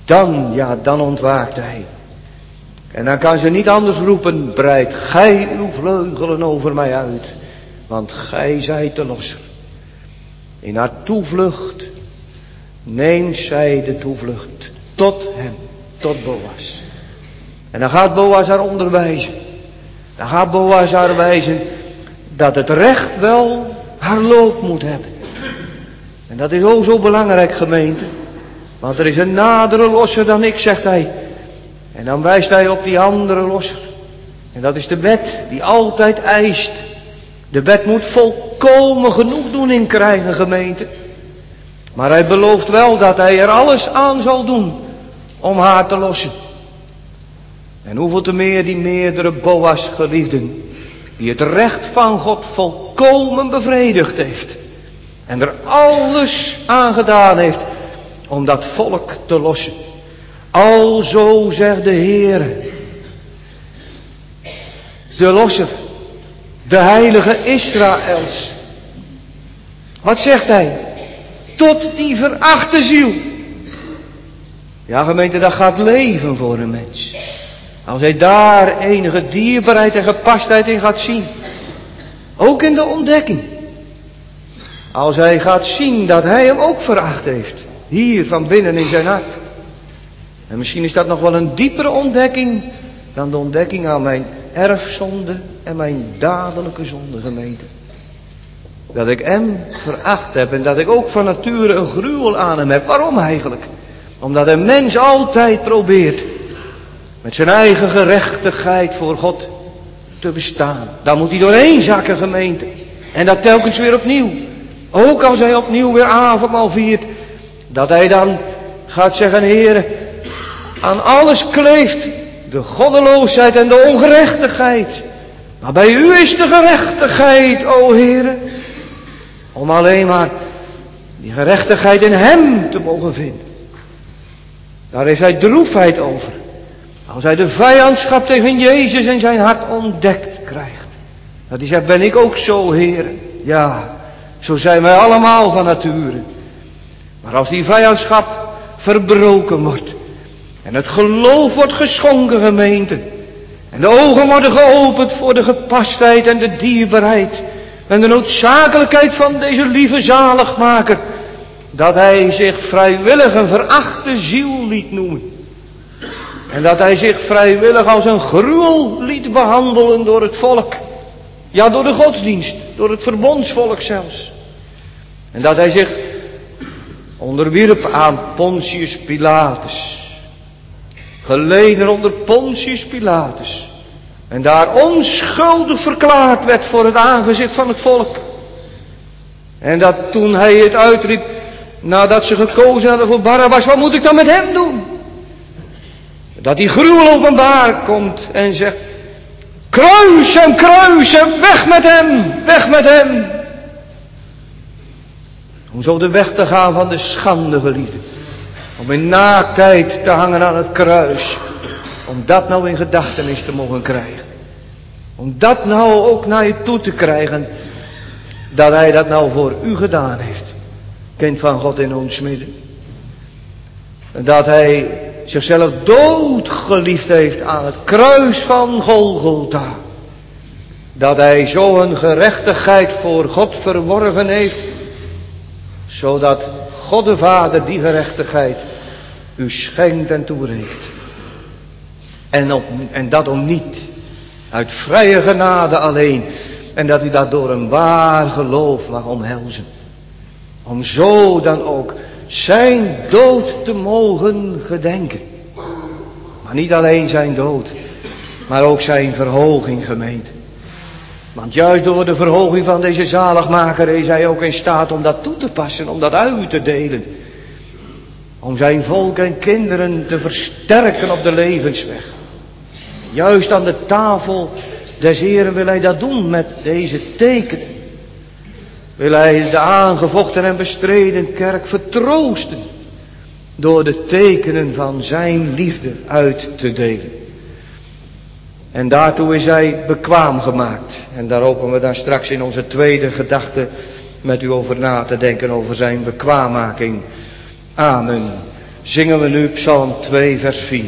Dan, ja, dan ontwaakt hij. En dan kan ze niet anders roepen, breid gij uw vleugelen over mij uit, want gij zijt de losser. In haar toevlucht neemt zij de toevlucht tot hem, tot Boas. En dan gaat Boas haar onderwijzen. Dan gaat Boas haar wijzen dat het recht wel haar loop moet hebben. En dat is ook zo belangrijk, gemeente. Want er is een nadere losser dan ik, zegt hij. En dan wijst hij op die andere losser. En dat is de wet die altijd eist. De wet moet volkomen genoegdoening krijgen, gemeente. Maar hij belooft wel dat hij er alles aan zal doen om haar te lossen. En hoeveel te meer die meerdere Boas geliefden, die het recht van God volkomen bevredigd heeft. En er alles aan gedaan heeft om dat volk te lossen. Alzo zegt de Heere, de losser, de heilige Israëls. Wat zegt hij? Tot die verachte ziel. Ja, gemeente, dat gaat leven voor een mens. Als hij daar enige dierbaarheid en gepastheid in gaat zien. Ook in de ontdekking. Als hij gaat zien dat hij hem ook veracht heeft. Hier van binnen in zijn hart. En misschien is dat nog wel een diepere ontdekking dan de ontdekking aan mijn erfzonde en mijn dadelijke zonde, gemeente. Dat ik hem veracht heb en dat ik ook van nature een gruwel aan hem heb. Waarom eigenlijk? Omdat een mens altijd probeert met zijn eigen gerechtigheid voor God te bestaan. Daar moet hij doorheen zakken, gemeente. En dat telkens weer opnieuw. Ook als hij opnieuw weer avondmaal viert. Dat hij dan gaat zeggen, Heere, aan alles kleeft de goddeloosheid en de ongerechtigheid. Maar bij u is de gerechtigheid, o Heere. Om alleen maar die gerechtigheid in hem te mogen vinden. Daar is hij droefheid over. Als hij de vijandschap tegen Jezus in zijn hart ontdekt krijgt. Dat hij zegt, ben ik ook zo, Heere? Ja, zo zijn wij allemaal van nature. Maar als die vijandschap verbroken wordt. En het geloof wordt geschonken, gemeente. En de ogen worden geopend voor de gepastheid en de dierbaarheid. En de noodzakelijkheid van deze lieve zaligmaker. Dat hij zich vrijwillig een verachte ziel liet noemen. En dat hij zich vrijwillig als een gruwel liet behandelen door het volk. Ja, door de godsdienst. Door het verbondsvolk zelfs. En dat hij zich onderwierp aan Pontius Pilatus. Geleden onder Pontius Pilatus. En daar onschuldig verklaard werd voor het aangezicht van het volk. En dat toen hij het uitriep, nadat ze gekozen hadden voor Barabbas, wat moet ik dan met hem doen? Dat die gruwel openbaar komt en zegt, kruis hem, kruis hem, weg met hem, weg met hem. Om zo de weg te gaan van de schande, geliefden. Om in naaktheid te hangen aan het kruis. Om dat nou in gedachtenis te mogen krijgen. Om dat nou ook naar je toe te krijgen. Dat hij dat nou voor u gedaan heeft. Kind van God in ons midden. En dat hij zichzelf doodgeliefd heeft aan het kruis van Golgotha. Dat hij zo een gerechtigheid voor God verworven heeft. Zodat God de Vader die gerechtigheid u schenkt en toereikt. En, op, en dat om niet. Uit vrije genade alleen. En dat u dat door een waar geloof mag omhelzen. Om zo dan ook zijn dood te mogen gedenken. Maar niet alleen zijn dood. Maar ook zijn verhoging, gemeente. Want juist door de verhoging van deze zaligmaker is hij ook in staat om dat toe te passen. Om dat uit te delen. Om zijn volk en kinderen te versterken op de levensweg. Juist aan de tafel des Heren wil hij dat doen met deze tekenen. Wil hij de aangevochten en bestreden kerk vertroosten. Door de tekenen van zijn liefde uit te delen. En daartoe is hij bekwaam gemaakt. En daar hopen we dan straks in onze tweede gedachte met u over na te denken. Over zijn bekwaammaking. Amen. zingen we nu Psalm twee vers vier.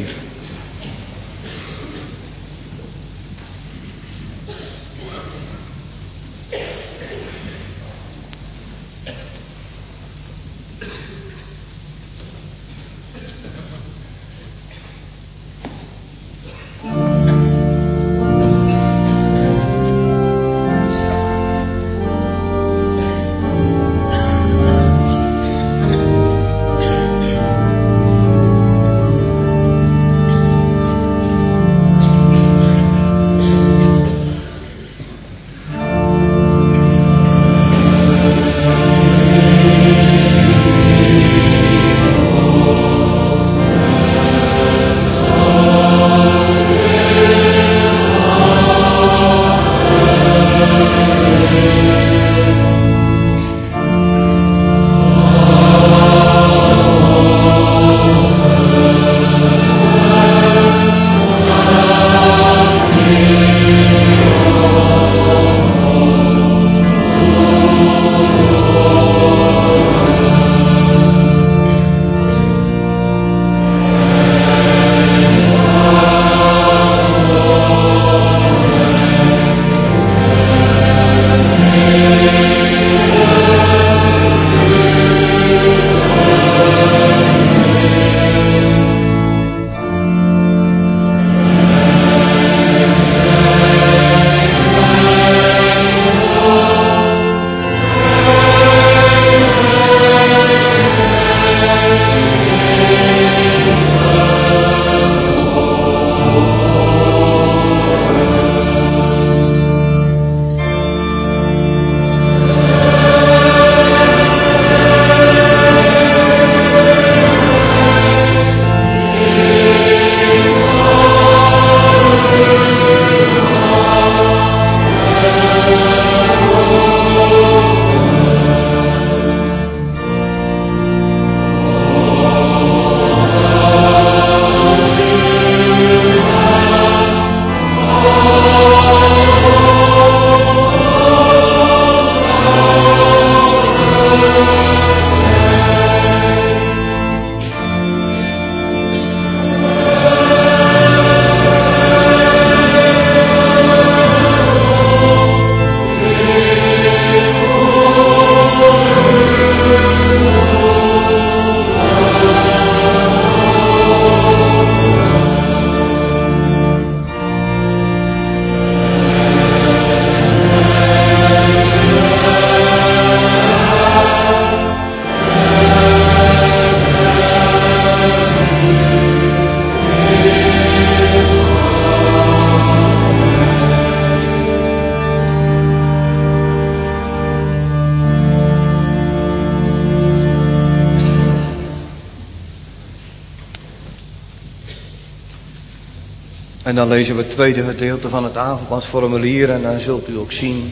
En dan lezen we het tweede gedeelte van het avondmaalsformulier en dan zult u ook zien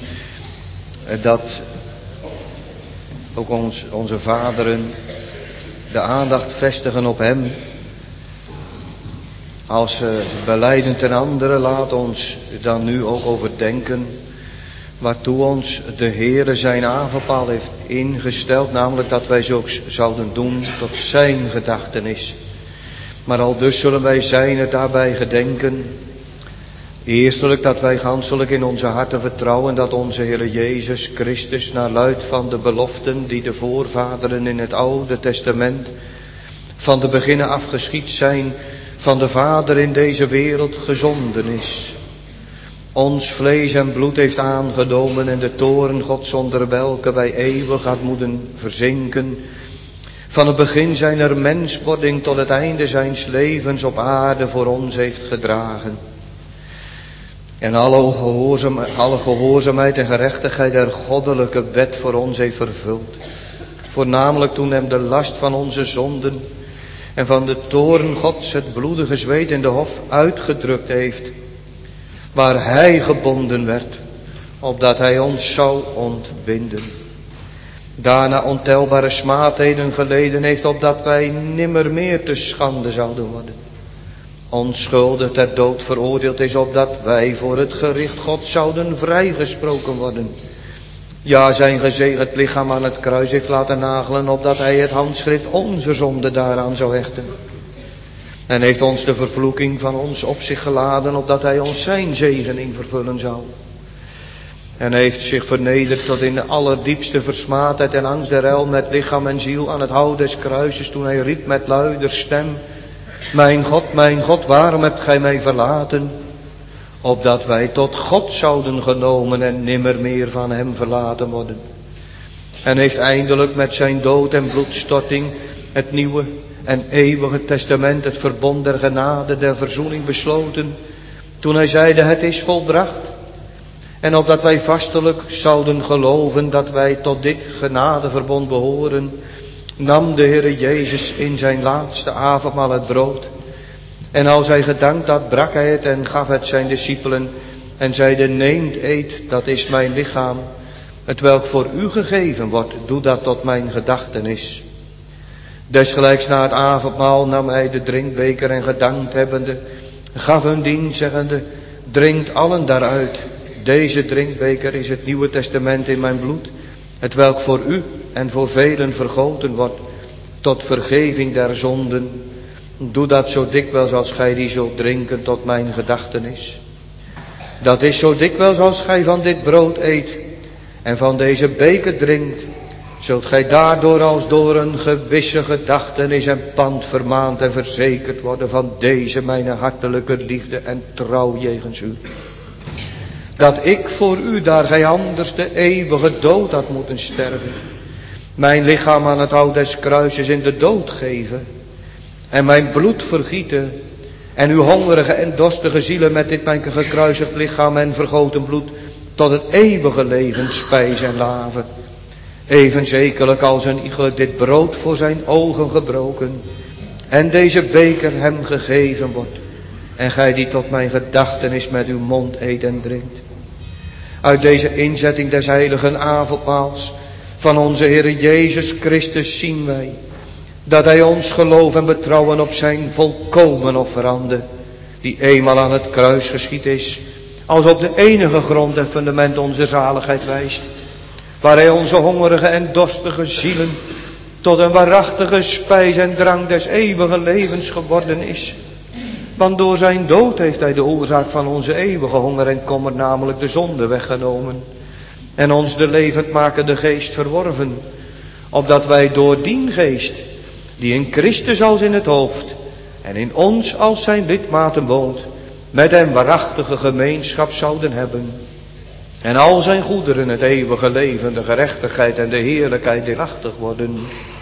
dat ook ons, onze vaderen de aandacht vestigen op hem. Als ze belijden ten anderen, laat ons dan nu ook overdenken waartoe ons de Heere zijn avondmaal heeft ingesteld, namelijk dat wij zulks zouden doen tot zijn gedachtenis. Maar al dus zullen wij zijn het daarbij gedenken. Eerstelijk dat wij ganselijk in onze harten vertrouwen dat onze Heere Jezus Christus naar luid van de beloften die de voorvaderen in het Oude Testament van de beginnen afgeschied zijn, van de Vader in deze wereld gezonden is. Ons vlees en bloed heeft aangenomen en de toorn Gods onder welke wij eeuwig had moeten verzinken. Van het begin zijner menswording tot het einde zijns levens op aarde voor ons heeft gedragen. En alle, gehoorzaam, alle gehoorzaamheid en gerechtigheid der goddelijke wet voor ons heeft vervuld. Voornamelijk toen hem de last van onze zonden en van de toorn Gods het bloedige zweet in de hof uitgedrukt heeft. Waar hij gebonden werd, opdat hij ons zou ontbinden. Daarna ontelbare smaadheden geleden heeft, opdat wij nimmer meer te schande zouden worden. Onschuldig ter dood veroordeeld is, opdat wij voor het gericht God zouden vrijgesproken worden. Ja, zijn gezegend lichaam aan het kruis heeft laten nagelen, opdat hij het handschrift onze zonde daaraan zou hechten. En heeft ons de vervloeking van ons op zich geladen, opdat hij ons zijn zegening vervullen zou. En heeft zich vernederd tot in de allerdiepste versmaadheid en angst der hel met lichaam en ziel aan het hout des kruises, toen hij riep met luider stem: Mijn God, mijn God, waarom hebt gij mij verlaten? Opdat wij tot God zouden genomen en nimmer meer van hem verlaten worden. En heeft eindelijk met zijn dood en bloedstorting het nieuwe en eeuwige testament, het verbond der genade, der verzoening besloten, toen hij zeide: het is volbracht. En opdat wij vastelijk zouden geloven dat wij tot dit genadeverbond behoren, nam de Heere Jezus in zijn laatste avondmaal het brood. En als hij gedankt had, brak hij het en gaf het zijn discipelen en zeide: neemt, eet, dat is mijn lichaam, het welk voor u gegeven wordt, doe dat tot mijn gedachtenis. Desgelijks na het avondmaal nam hij de drinkbeker en gedankt hebbende, gaf hun dien, zeggende: drinkt allen daaruit. Deze drinkbeker is het Nieuwe Testament in mijn bloed, het welk voor u en voor velen vergoten wordt, tot vergeving der zonden. Doe dat zo dikwijls als gij die zult drinken tot mijn gedachtenis. Dat is zo dikwijls als gij van dit brood eet en van deze beker drinkt, zult gij daardoor als door een gewisse gedachtenis en pand vermaand en verzekerd worden van deze mijn hartelijke liefde en trouw jegens u. Dat ik voor u, daar gij anders de eeuwige dood had moeten sterven, mijn lichaam aan het hout des kruises in de dood geven en mijn bloed vergieten en uw hongerige en dorstige zielen met dit mijn gekruisigd lichaam en vergoten bloed tot het eeuwige leven spijs en laven. Even zekerlijk als een igel dit brood voor zijn ogen gebroken en deze beker hem gegeven wordt en gij die tot mijn gedachtenis met uw mond eet en drinkt. Uit deze inzetting des heiligen avondmaals van onze Heere Jezus Christus zien wij dat hij ons geloof en betrouwen op zijn volkomen offerande, die eenmaal aan het kruis geschied is, als op de enige grond en fundament onze zaligheid wijst, waar hij onze hongerige en dorstige zielen tot een waarachtige spijs en drank des eeuwige levens geworden is. Want door zijn dood heeft hij de oorzaak van onze eeuwige honger en kommer, namelijk de zonde, weggenomen en ons de levendmakende geest verworven, opdat wij door dien geest, die in Christus als in het hoofd en in ons als zijn lidmaten woont, met hem waarachtige gemeenschap zouden hebben en al zijn goederen, het eeuwige leven, de gerechtigheid en de heerlijkheid deelachtig worden.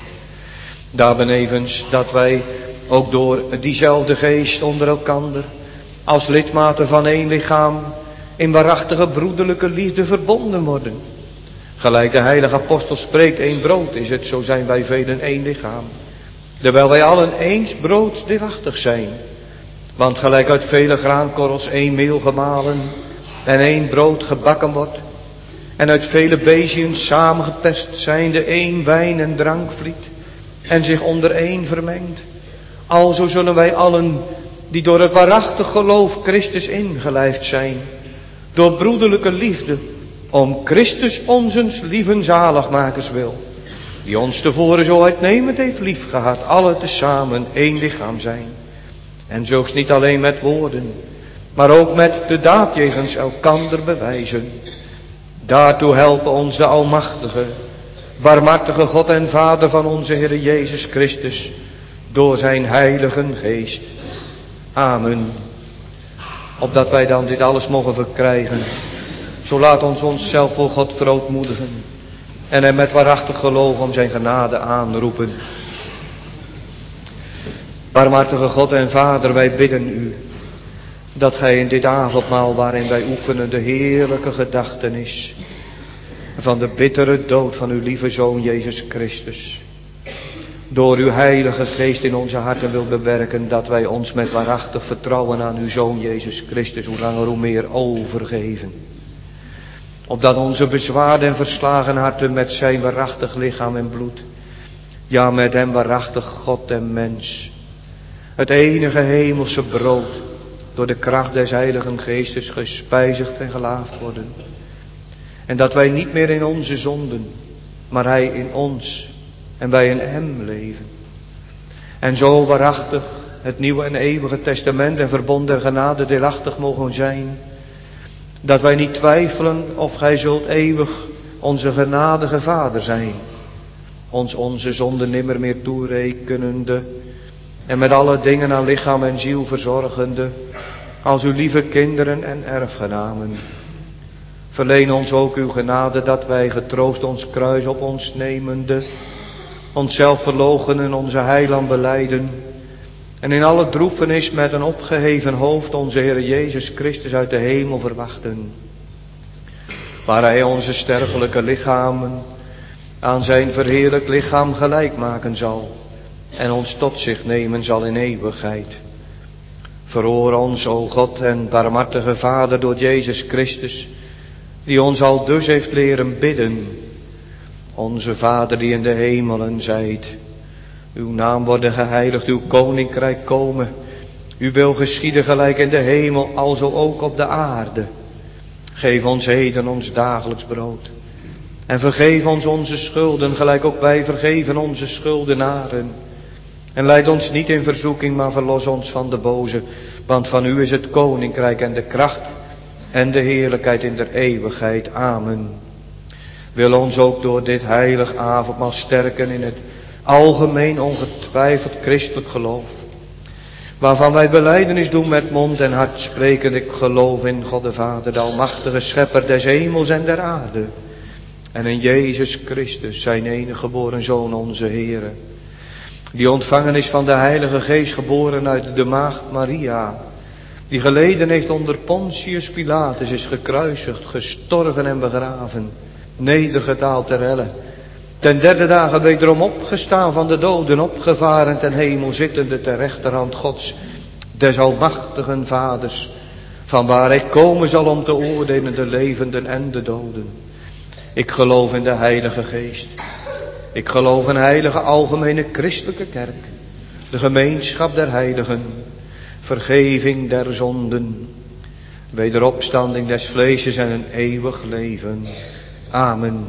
Daarbenevens dat wij ook door diezelfde geest onder elkander, als lidmaten van één lichaam, in waarachtige broederlijke liefde verbonden worden. Gelijk de heilige apostel spreekt: één brood is het, zo zijn wij velen één lichaam. Terwijl wij allen eens broods deelachtig zijn. Want gelijk uit vele graankorrels één meel gemalen en één brood gebakken wordt, en uit vele beziën samengeperst zijnde één wijn en drank vliet, en zich onder één vermengt, alzo zullen wij allen, die door het waarachtig geloof Christus ingelijfd zijn, door broederlijke liefde, om Christus onzens lieven zaligmakers wil, die ons tevoren zo uitnemend heeft liefgehad, alle tezamen één lichaam zijn. En zulks niet alleen met woorden, maar ook met de daad jegens elkander bewijzen. Daartoe helpen ons de almachtige, barmhartige God en Vader van onze Heer Jezus Christus, door zijn heilige geest. Amen. Opdat wij dan dit alles mogen verkrijgen, zo laat ons onszelf voor God verootmoedigen en hem met waarachtig geloof om zijn genade aanroepen. Barmhartige God en Vader, wij bidden u dat gij in dit avondmaal waarin wij oefenen de heerlijke gedachtenis van de bittere dood van uw lieve Zoon Jezus Christus, door uw heilige geest in onze harten wil bewerken, dat wij ons met waarachtig vertrouwen aan uw Zoon Jezus Christus hoe langer hoe meer overgeven. Opdat onze bezwaarde en verslagen harten met zijn waarachtig lichaam en bloed, ja met hem waarachtig God en mens, het enige hemelse brood, door de kracht des heiligen geestes gespijzigd en gelaafd worden. En dat wij niet meer in onze zonden, maar Hij in ons en wij in Hem leven. En zo waarachtig het nieuwe en eeuwige testament en verbond der genade deelachtig mogen zijn. Dat wij niet twijfelen of Gij zult eeuwig onze genadige Vader zijn. Ons onze zonden nimmer meer toerekenende. En met alle dingen aan lichaam en ziel verzorgende. Als uw lieve kinderen en erfgenamen. Verleen ons ook uw genade dat wij getroost ons kruis op ons nemende. Onszelf verloochenen en onze heiland belijden. En in alle droefenis met een opgeheven hoofd onze Heer Jezus Christus uit de hemel verwachten. Waar Hij onze sterfelijke lichamen aan zijn verheerlijk lichaam gelijk maken zal. En ons tot zich nemen zal in eeuwigheid. Verhoor ons, o God en barmhartige Vader, door Jezus Christus, die ons al dus heeft leren bidden. Onze Vader die in de hemelen zijt. Uw naam worden geheiligd, uw koninkrijk komen. Uw wil geschieden gelijk in de hemel, alzo ook op de aarde. Geef ons heden ons dagelijks brood. En vergeef ons onze schulden, gelijk ook wij vergeven onze schuldenaren. En leid ons niet in verzoeking, maar verlos ons van de boze. Want van u is het koninkrijk en de kracht en de heerlijkheid in der eeuwigheid. Amen. Wil ons ook door dit heilig avondmaal sterken in het algemeen ongetwijfeld christelijk geloof. Waarvan wij belijdenis doen met mond en hart, spreken: ik geloof in God de Vader, de almachtige schepper des hemels en der aarde. En in Jezus Christus, zijn enige geboren Zoon, onze Heere. Die ontvangen is van de Heilige Geest, geboren uit de maagd Maria. Die geleden heeft onder Pontius Pilatus, is gekruisigd, gestorven en begraven. Nedergedaald ter helle. Ten derde dagen wederom opgestaan van de doden, opgevaren ten hemel, zittende ter rechterhand Gods, des almachtigen Vaders, van waar Hij komen zal om te oordelen de levenden en de doden. Ik geloof in de Heilige Geest. Ik geloof in heilige algemene christelijke kerk, de gemeenschap der heiligen, vergeving der zonden, wederopstanding des vleesjes en een eeuwig leven. Amen.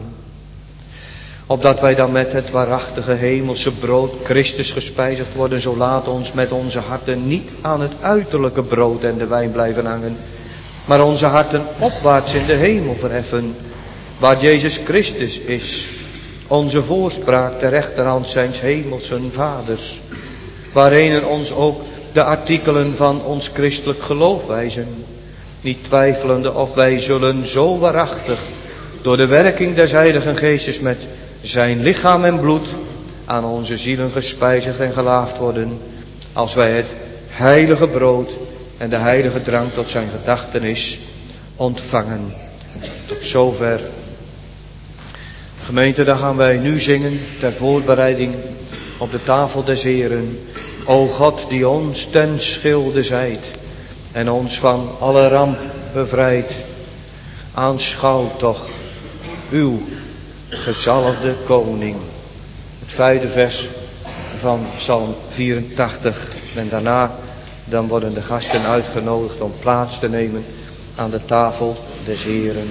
Opdat wij dan met het waarachtige hemelse brood Christus gespijzigd worden, zo laat ons met onze harten niet aan het uiterlijke brood en de wijn blijven hangen, maar onze harten opwaarts in de hemel verheffen, waar Jezus Christus is, onze voorspraak ter rechterhand zijns hemelsen Vaders, waarheen ons ook de artikelen van ons christelijk geloof wijzen, niet twijfelende of wij zullen zo waarachtig door de werking des Heiligen Geestes met zijn lichaam en bloed aan onze zielen gespijzigd en gelaafd worden, als wij het heilige brood en de heilige drank tot zijn gedachtenis ontvangen. Tot zover. Gemeente, dan gaan wij nu zingen ter voorbereiding op de tafel des Heeren. O God, die ons ten schilde zijt en ons van alle ramp bevrijdt, aanschouw toch uw gezalfde koning. Het vijfde vers van Psalm vierentachtig. En daarna dan worden de gasten uitgenodigd om plaats te nemen aan de tafel des Heeren.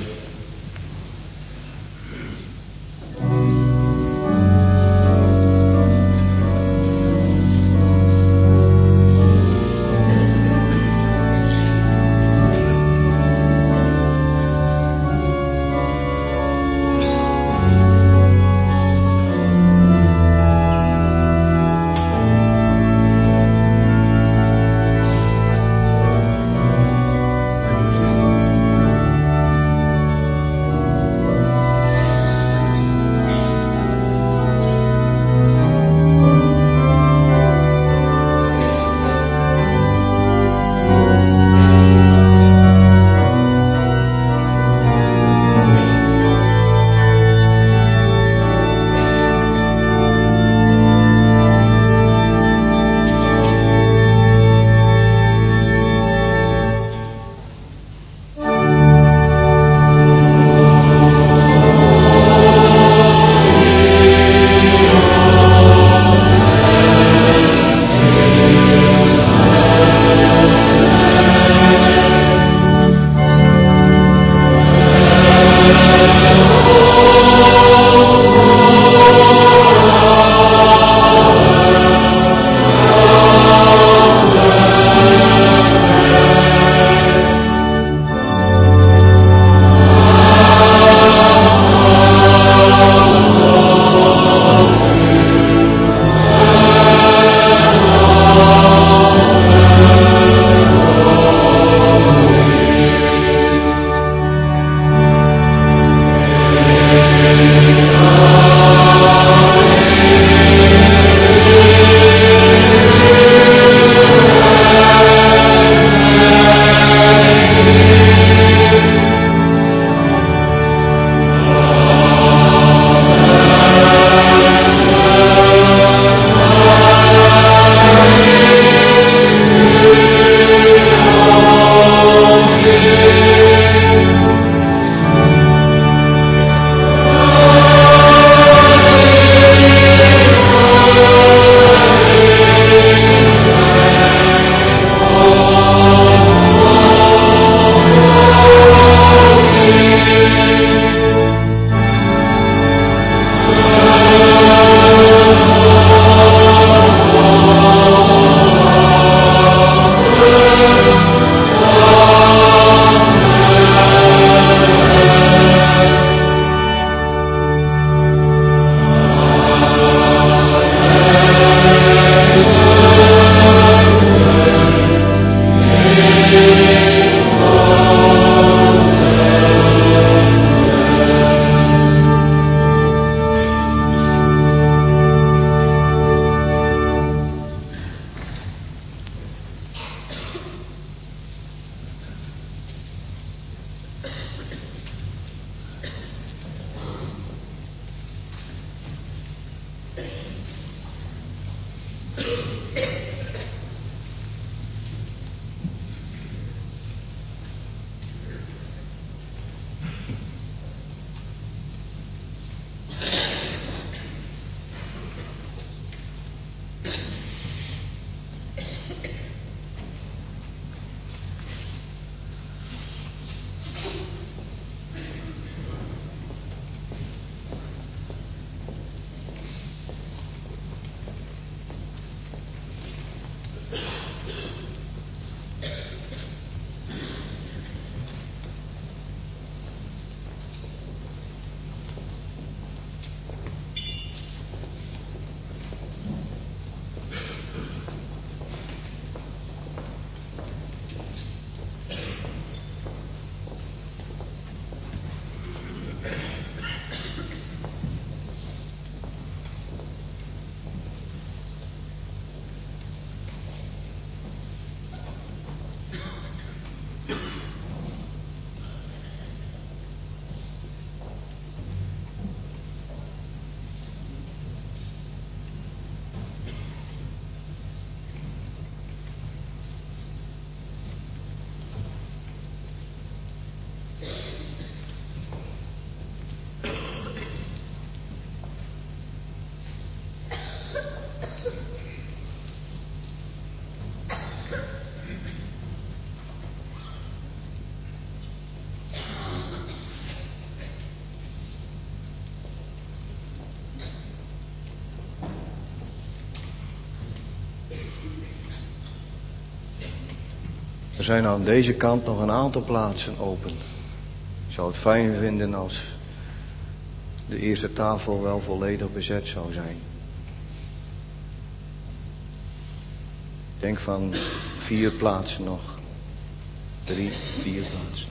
Er zijn aan deze kant nog een aantal plaatsen open. Ik zou het fijn vinden als de eerste tafel wel volledig bezet zou zijn. Ik denk van vier plaatsen nog. Drie, vier plaatsen.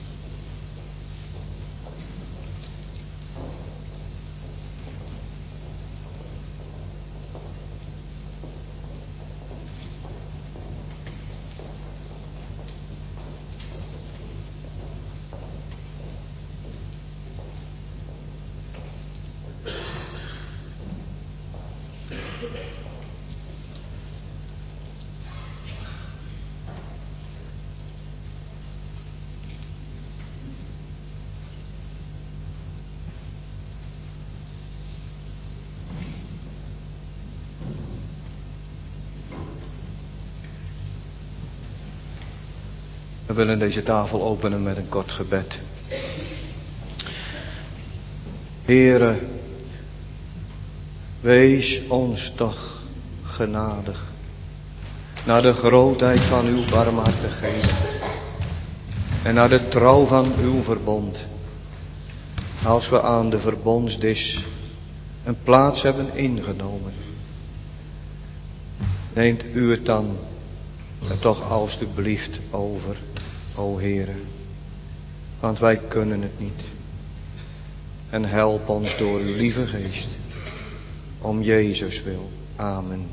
We willen deze tafel openen met een kort gebed. Heere, wees ons toch genadig naar de grootheid van uw barmhartigheid en naar de trouw van uw verbond. Als we aan de verbondsdis een plaats hebben ingenomen, neemt u het dan er toch alstublieft over, o Heere, want wij kunnen het niet. En help ons door uw lieve geest, om Jezus wil. Amen.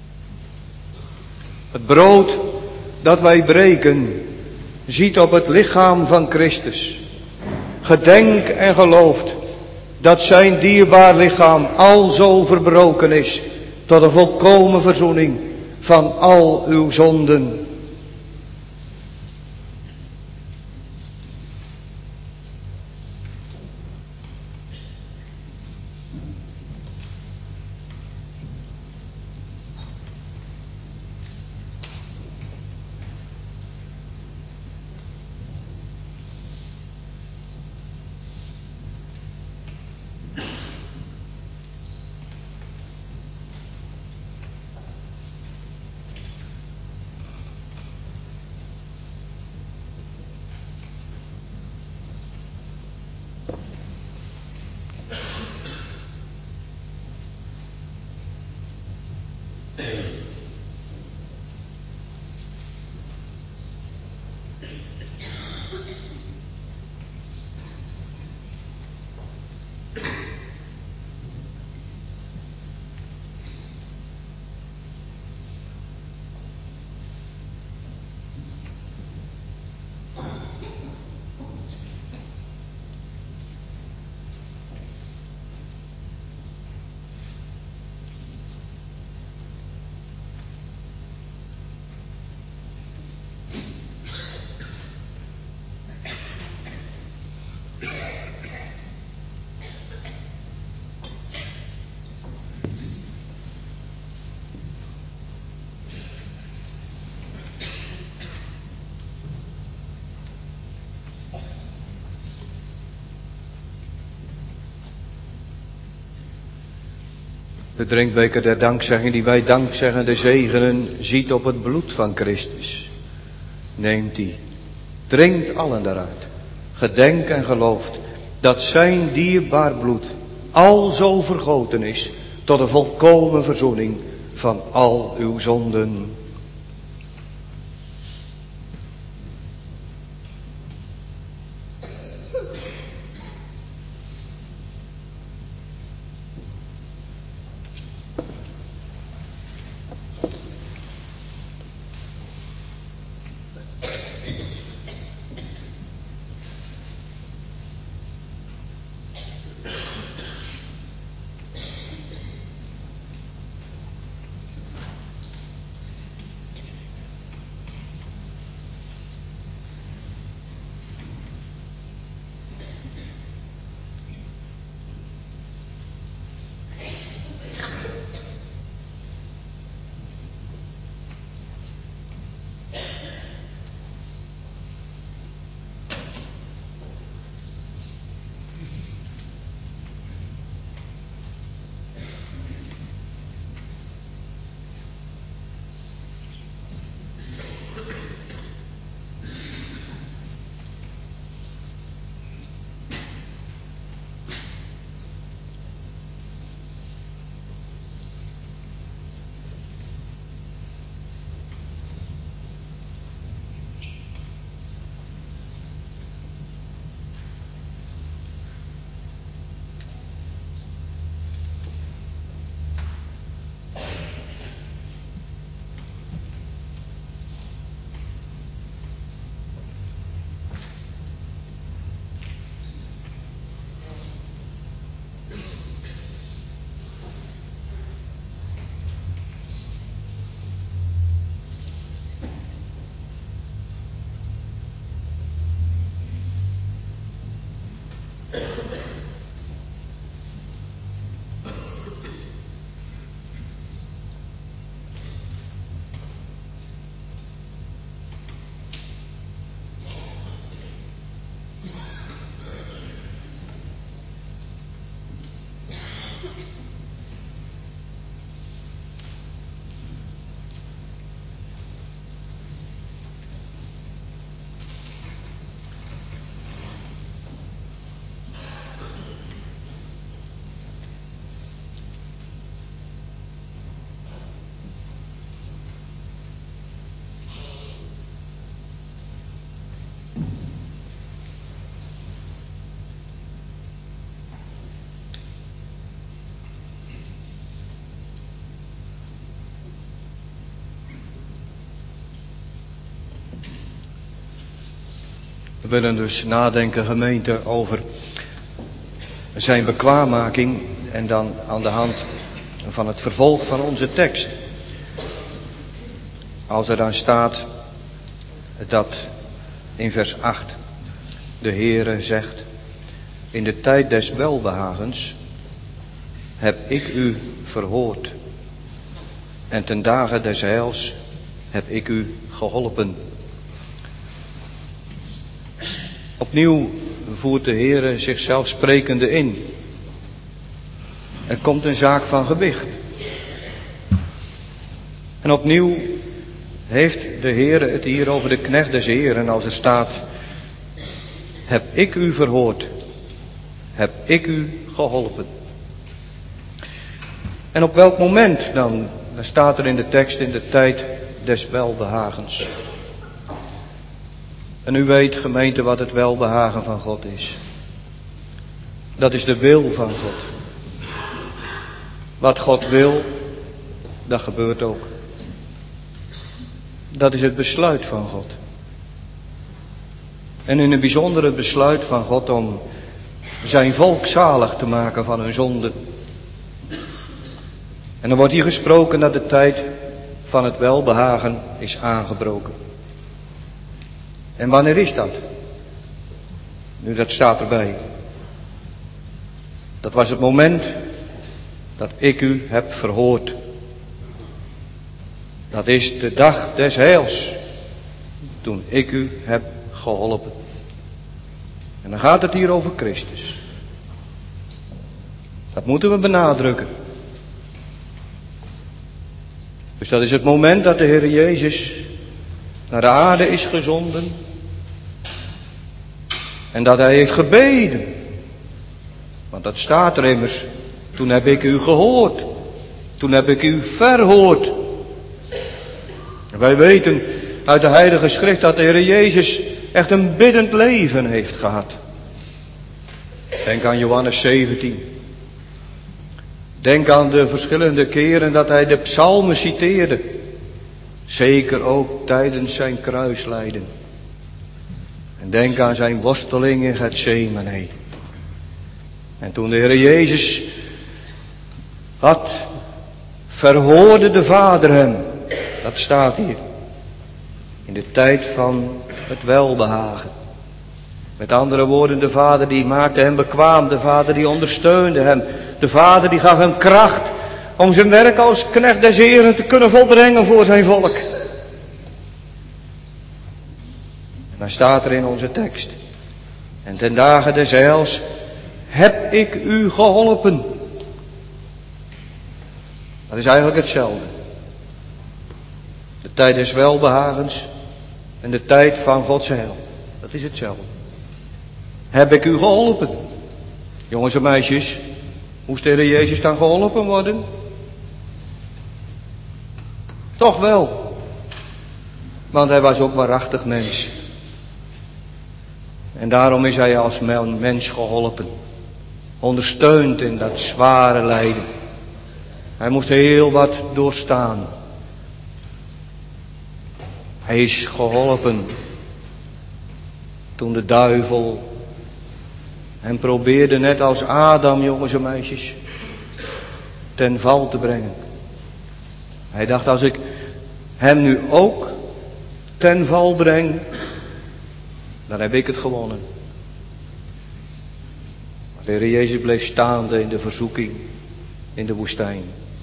Het brood dat wij breken, ziet op het lichaam van Christus. Gedenk en gelooft dat zijn dierbaar lichaam alzo verbroken is, tot een volkomen verzoening van al uw zonden. De drinkbeker der dankzegging die wij dankzeggende zegenen, ziet op het bloed van Christus. Neemt die, drinkt allen daaruit. Gedenk en gelooft dat zijn dierbaar bloed alzo vergoten is tot een volkomen verzoening van al uw zonden. We willen dus nadenken, gemeente, over zijn bekwaammaking en dan aan de hand van het vervolg van onze tekst. Als er dan staat dat in vers acht de Heere zegt: in de tijd des welbehagens heb ik u verhoord en ten dagen des heils heb ik u geholpen. Opnieuw voert de Heere zichzelf sprekende in. Er komt een zaak van gewicht. En opnieuw heeft de Heere het hier over de knecht des Heeren, als er staat: heb ik u verhoord, heb ik u geholpen. En op welk moment dan? Dan staat er in de tekst: in de tijd des welbehagens. En u weet, gemeente, wat het welbehagen van God is. Dat is de wil van God. Wat God wil, dat gebeurt ook. Dat is het besluit van God. En in een bijzonder het besluit van God om zijn volk zalig te maken van hun zonden. En dan wordt hier gesproken dat de tijd van het welbehagen is aangebroken. En wanneer is dat? Nu, dat staat erbij. Dat was het moment dat ik u heb verhoord. Dat is de dag des heils. Toen ik u heb geholpen. En dan gaat het hier over Christus. Dat moeten we benadrukken. Dus dat is het moment dat de Heer Jezus naar de aarde is gezonden. En dat hij heeft gebeden. Want dat staat er immers. Toen heb ik u gehoord. Toen heb ik u verhoord. En wij weten uit de Heilige Schrift dat de Heer Jezus echt een biddend leven heeft gehad. Denk aan Johannes zeventien. Denk aan de verschillende keren dat hij de psalmen citeerde. Zeker ook tijdens zijn kruislijden. En denk aan zijn worsteling in Getsemane. En toen de Heer Jezus had, verhoorde de Vader hem. Dat staat hier. In de tijd van het welbehagen. Met andere woorden, de Vader die maakte hem bekwaam. De Vader die ondersteunde hem. De Vader die gaf hem kracht om zijn werk als knecht des Heeren te kunnen volbrengen voor zijn volk. En dan staat er in onze tekst: en ten dagen des heils heb ik u geholpen. Dat is eigenlijk hetzelfde. De tijd des welbehagens en de tijd van Gods heil. Dat is hetzelfde. Heb ik u geholpen? Jongens en meisjes, moest de Heer Jezus dan geholpen worden? Toch wel. Want hij was ook waarachtig mens. En daarom is hij als mens geholpen. Ondersteund in dat zware lijden. Hij moest heel wat doorstaan. Hij is geholpen toen de duivel hem probeerde, net als Adam, jongens en meisjes, ten val te brengen. Hij dacht, als ik hem nu ook ten val breng, dan heb ik het gewonnen. De Heer Jezus bleef staande in de verzoeking in de woestijn.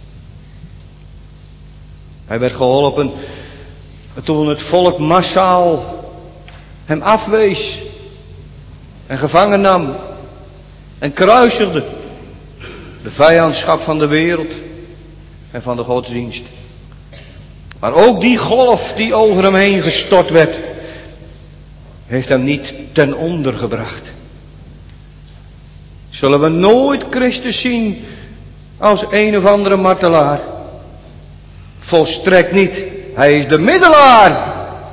Hij werd geholpen toen het volk massaal hem afwees en gevangen nam en kruisigde. De vijandschap van de wereld en van de godsdienst. Maar ook die golf die over hem heen gestort werd, heeft hem niet ten onder gebracht. Zullen we nooit Christus zien als een of andere martelaar? Volstrekt niet. Hij is de middelaar.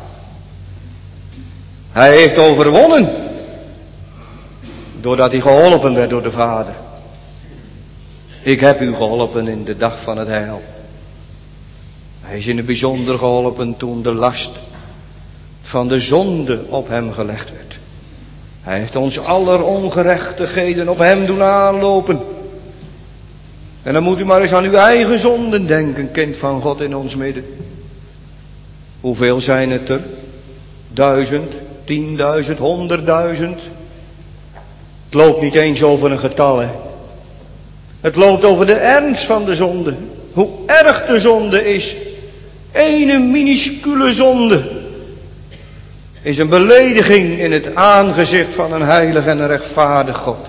Hij heeft overwonnen. Doordat hij geholpen werd door de Vader. Ik heb u geholpen in de dag van het heil. Hij is in het bijzonder geholpen toen de last van de zonde op hem gelegd werd. Hij heeft ons aller ongerechtigheden op hem doen aanlopen. En dan moet u maar eens aan uw eigen zonden denken, kind van God in ons midden. Hoeveel zijn het er? Duizend, tienduizend, honderdduizend. Het loopt niet eens over een getal, hè. Het loopt over de ernst van de zonde. Hoe erg de zonde is. Ene minuscule zonde is een belediging in het aangezicht van een heilig en een rechtvaardig God.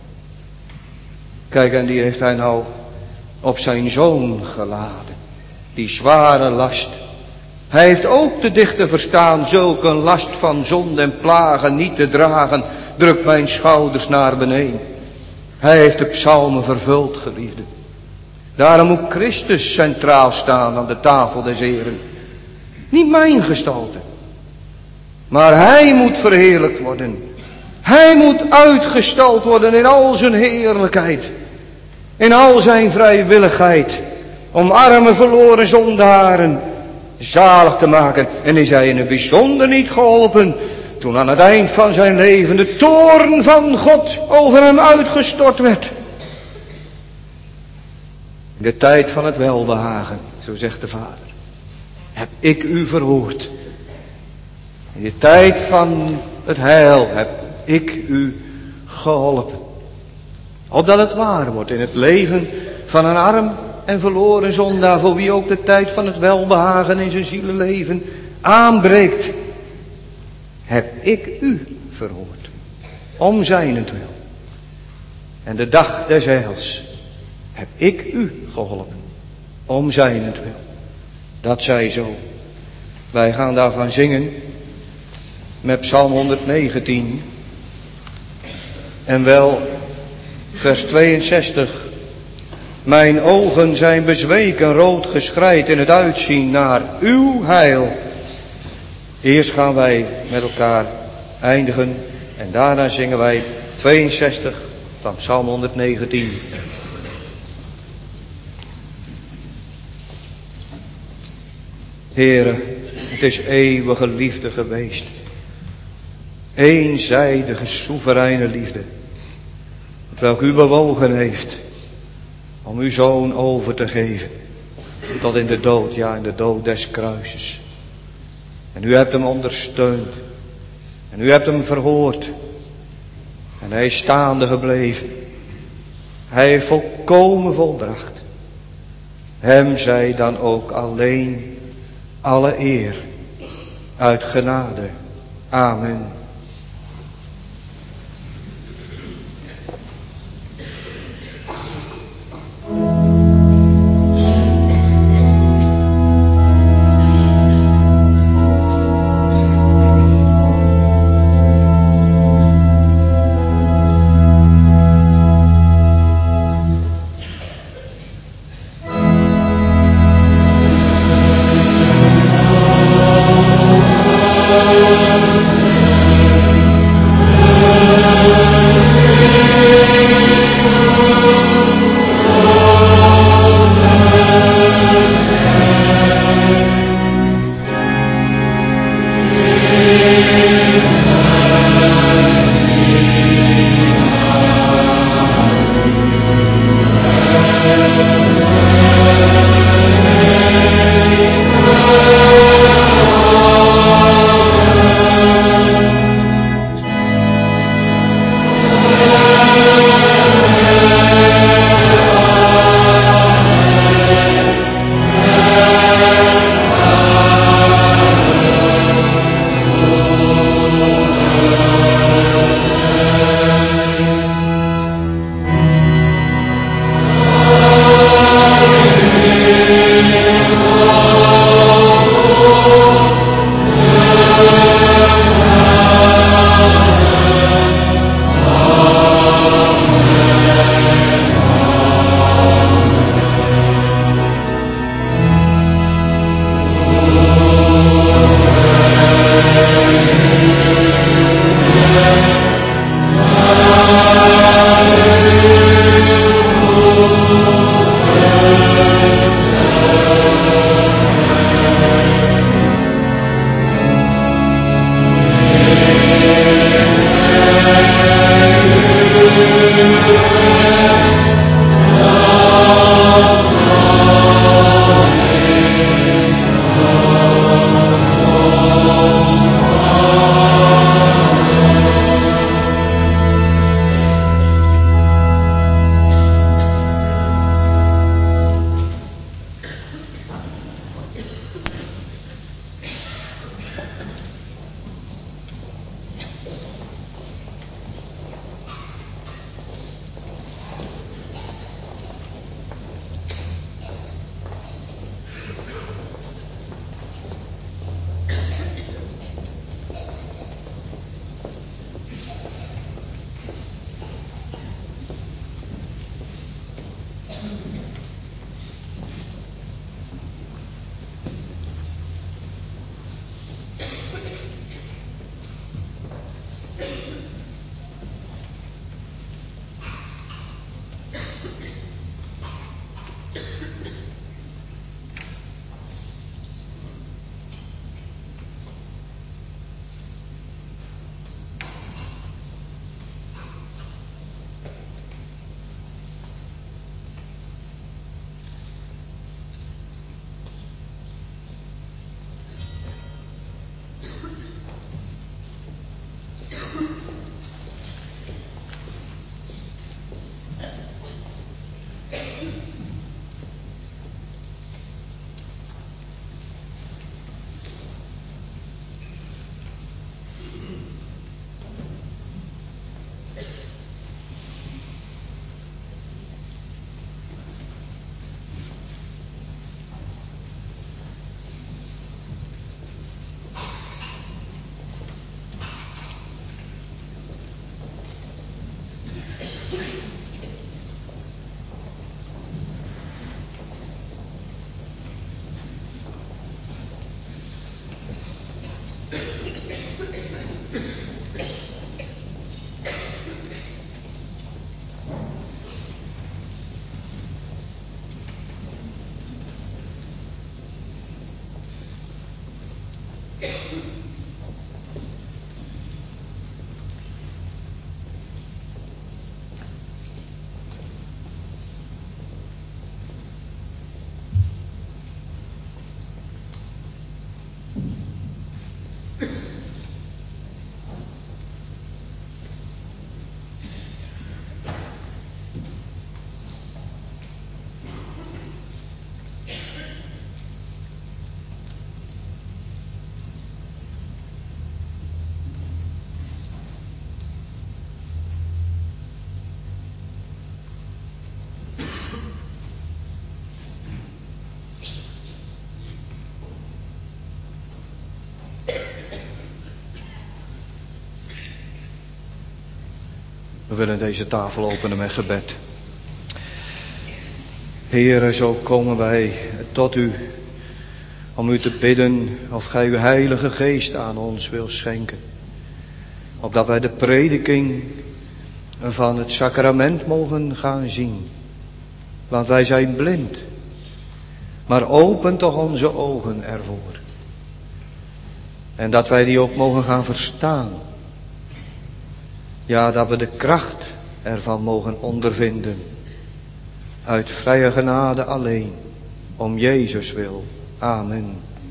Kijk, en die heeft hij nou op zijn zoon geladen. Die zware last. Hij heeft ook te dichter verstaan zulke last van zonde en plagen niet te dragen. Druk mijn schouders naar beneden. Hij heeft de psalmen vervuld, geliefde. Daarom moet Christus centraal staan aan de tafel des Heren. Niet mijn gestalte. Maar hij moet verheerlijkt worden. Hij moet uitgestald worden in al zijn heerlijkheid. In al zijn vrijwilligheid. Om arme verloren zondaren zalig te maken. En is hij in het bijzonder niet geholpen toen aan het eind van zijn leven de toorn van God over hem uitgestort werd. In de tijd van het welbehagen, zo zegt de Vader, heb ik u verhoord. In de tijd van het heil heb ik u geholpen. Opdat het waar wordt in het leven van een arm en verloren zondaar, voor wie ook de tijd van het welbehagen in zijn zielenleven aanbreekt. Heb ik u verhoord. Om zijnentwil. En de dag des heils heb ik u geholpen. Om zijnentwil. Dat zij zo. Wij gaan daarvan zingen. Met Psalm honderdnegentien. En wel vers tweeënzestig. Mijn ogen zijn bezweken, rood geschreid in het uitzien naar uw heil. Eerst gaan wij met elkaar eindigen en daarna zingen wij tweeënzestig van Psalm honderdnegentien. Heere, het is eeuwige liefde geweest. Eenzijdige, soevereine liefde. Welk u bewogen heeft om uw zoon over te geven. Tot in de dood, ja in de dood des kruises. En u hebt hem ondersteund. En u hebt hem verhoord. En hij is staande gebleven. Hij heeft volkomen volbracht. Hem zij dan ook alleen alle eer uit genade. Amen. willen deze tafel openen met gebed. Heere, zo komen wij tot u om u te bidden of gij uw heilige geest aan ons wil schenken. Opdat wij de prediking van het sacrament mogen gaan zien. Want wij zijn blind. Maar open toch onze ogen ervoor. En dat wij die ook mogen gaan verstaan. Ja, dat we de kracht ervan mogen ondervinden. Uit vrije genade alleen. Om Jezus wil. Amen.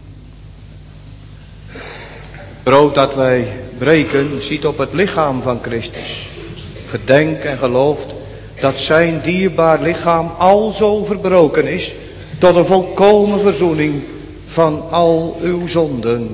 Het brood dat wij breken ziet op het lichaam van Christus. Gedenk en gelooft dat zijn dierbaar lichaam alzo verbroken is tot een volkomen verzoening van al uw zonden.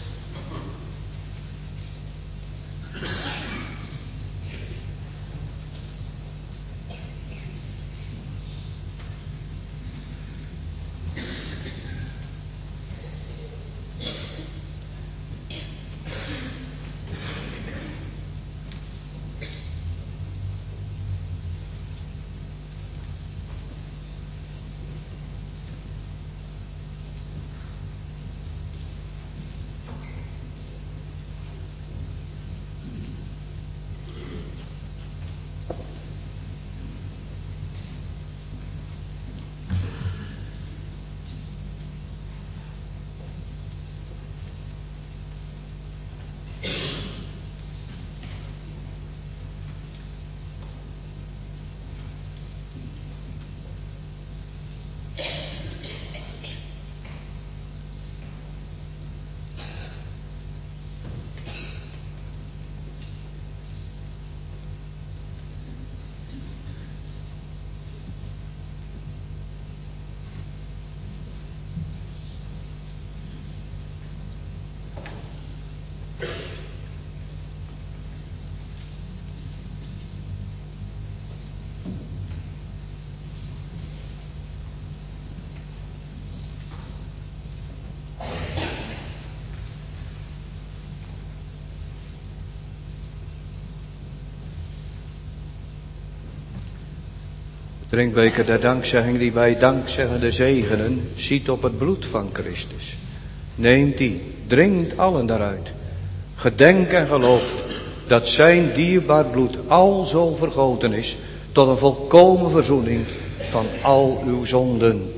Drinkbeker der dankzegging die wij dankzeggende zegenen, ziet op het bloed van Christus. Neemt die, drinkt allen daaruit. Gedenk en gelooft dat zijn dierbaar bloed alzo vergoten is tot een volkomen verzoening van al uw zonden.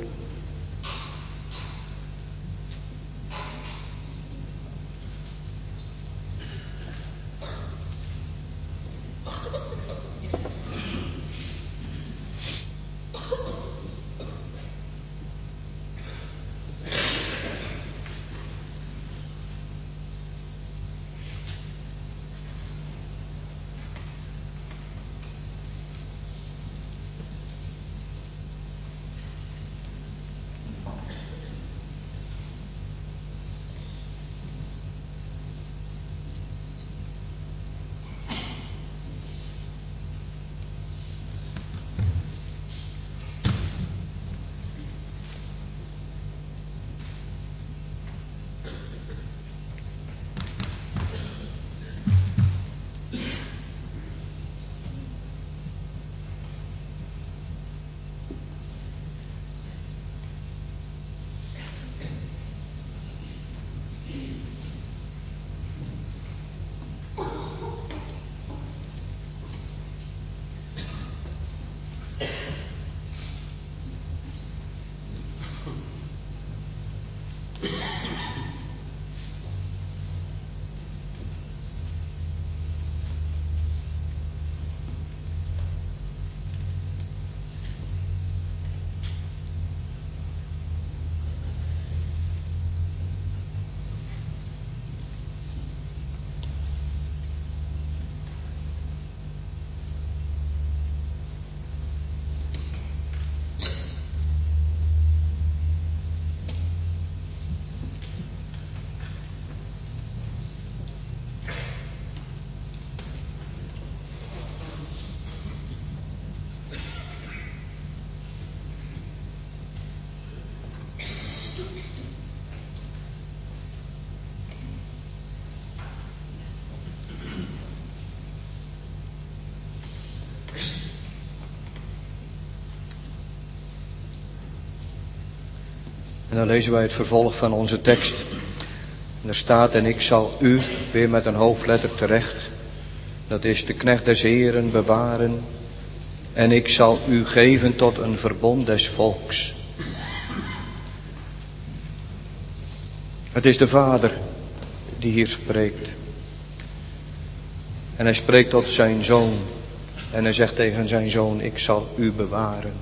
En dan lezen wij het vervolg van onze tekst. En er staat, en ik zal u, weer met een hoofdletter terecht, dat is de knecht des Heeren, bewaren. En ik zal u geven tot een verbond des volks. Het is de Vader die hier spreekt. En hij spreekt tot zijn zoon. En hij zegt tegen zijn zoon, ik zal u bewaren.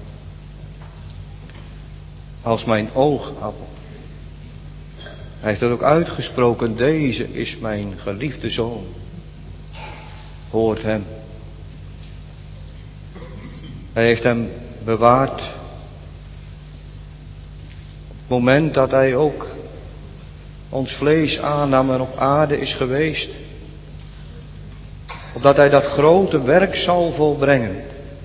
Als mijn oogappel. Hij heeft het ook uitgesproken, deze is mijn geliefde zoon. Hoort hem. Hij heeft hem bewaard. Op het moment dat hij ook ons vlees aannam en op aarde is geweest. Opdat hij dat grote werk zal volbrengen.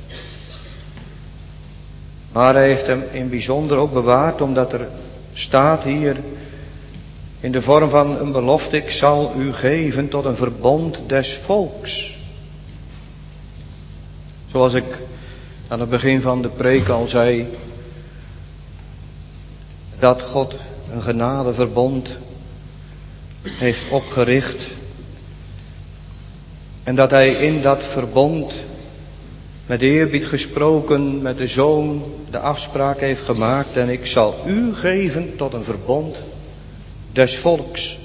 Maar hij heeft hem in bijzonder ook bewaard, omdat er staat hier in de vorm van een belofte, ik zal u geven tot een verbond des volks. Zoals ik aan het begin van de preek al zei, dat God een genadeverbond heeft opgericht. En dat hij in dat verbond, met eerbied gesproken, met de Zoon de afspraak heeft gemaakt. En ik zal u geven tot een verbond des volks.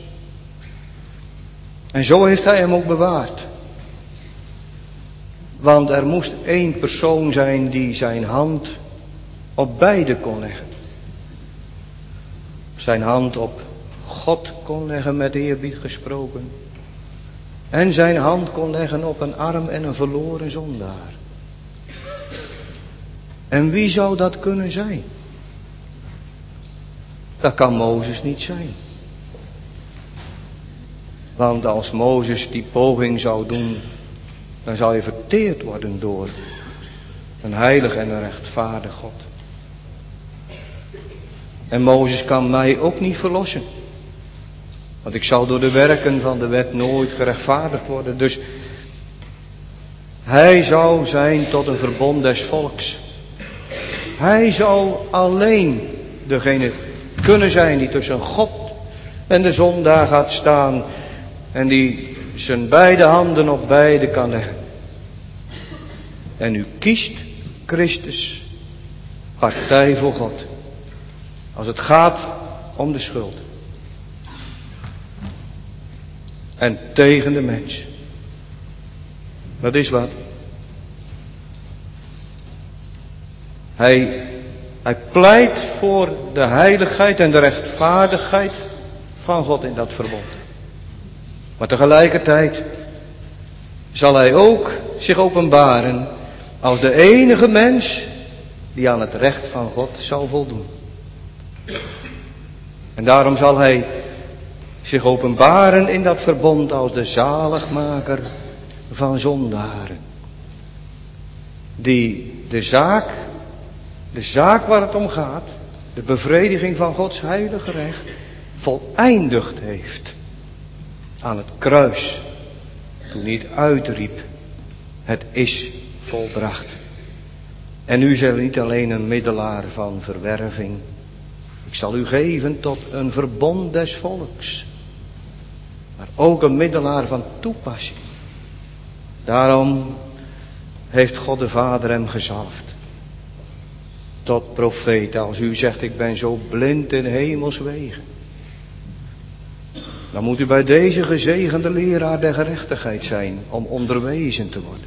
En zo heeft hij hem ook bewaard. Want er moest één persoon zijn die zijn hand op beide kon leggen. Zijn hand op God kon leggen, met eerbied gesproken. En zijn hand kon leggen op een arm en een verloren zondaar. En wie zou dat kunnen zijn? Dat kan Mozes niet zijn. Want als Mozes die poging zou doen, dan zou hij verteerd worden door een heilig en een rechtvaardig God. En Mozes kan mij ook niet verlossen. Want ik zal door de werken van de wet nooit gerechtvaardigd worden. Dus hij zou zijn tot een verbond des volks. Hij zou alleen degene kunnen zijn die tussen God en de zondaar gaat staan. En die zijn beide handen op beide kan leggen. En u kiest Christus partij voor God. Als het gaat om de schuld. En tegen de mens. Dat is wat. Hij, hij pleit voor de heiligheid en de rechtvaardigheid van God in dat verbond. Maar tegelijkertijd zal hij ook zich openbaren als de enige mens die aan het recht van God zal voldoen. En daarom zal hij zich openbaren in dat verbond als de zaligmaker van zondaren. Die de zaak, de zaak waar het om gaat, de bevrediging van Gods heilige recht, voleindigd heeft. Aan het kruis, toen hij het uitriep, het is volbracht. En nu zal niet alleen een middelaar van verwerving, ik zal u geven tot een verbond des volks, maar ook een middelaar van toepassing. Daarom heeft God de Vader hem gezalfd tot profeet. Als u zegt, ik ben zo blind in hemels wegen, dan moet u bij deze gezegende leraar der gerechtigheid zijn om onderwezen te worden.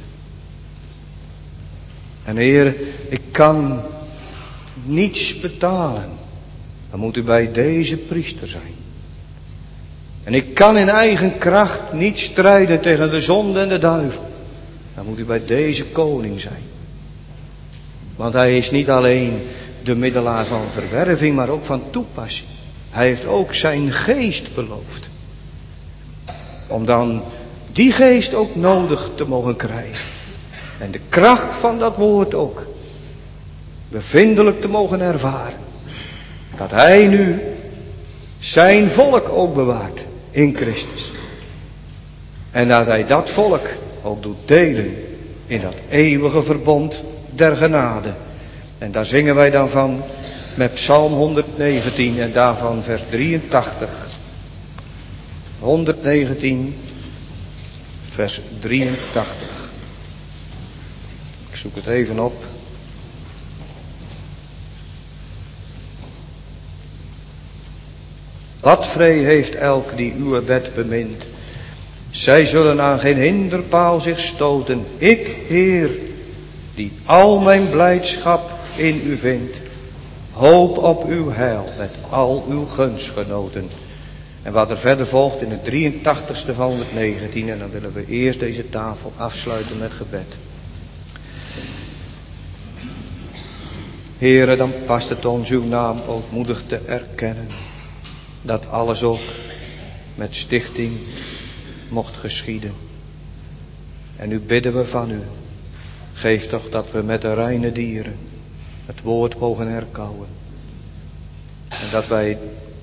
En Heer, ik kan niets betalen. Dan moet u bij deze priester zijn. En ik kan in eigen kracht niet strijden tegen de zonde en de duivel. Dan moet u bij deze koning zijn. Want hij is niet alleen de middelaar van verwerving, maar ook van toepassing. Hij heeft ook zijn geest beloofd. Om dan die geest ook nodig te mogen krijgen. En de kracht van dat woord ook bevindelijk te mogen ervaren. Dat hij nu zijn volk ook bewaart in Christus. En dat hij dat volk ook doet delen in dat eeuwige verbond der genade. En daar zingen wij dan van. met Psalm honderdnegentien en daarvan vers drieëntachtig. honderdnegentien, vers drieëntachtig. Ik zoek het even op. Wat vree heeft elk die uw wet bemint. Zij zullen aan geen hinderpaal zich stoten. Ik, Heer, die al mijn blijdschap in u vind, hoop op uw heil met al uw gunstgenoten. En wat er verder volgt in het drieëntachtigste van honderdnegentien. En dan willen we eerst deze tafel afsluiten met gebed. Heere, dan past het ons uw naam ootmoedig te erkennen. Dat alles ook met stichting mocht geschieden. En nu bidden we van u. Geef toch dat we met de reine dieren het woord mogen herkauwen. En dat wij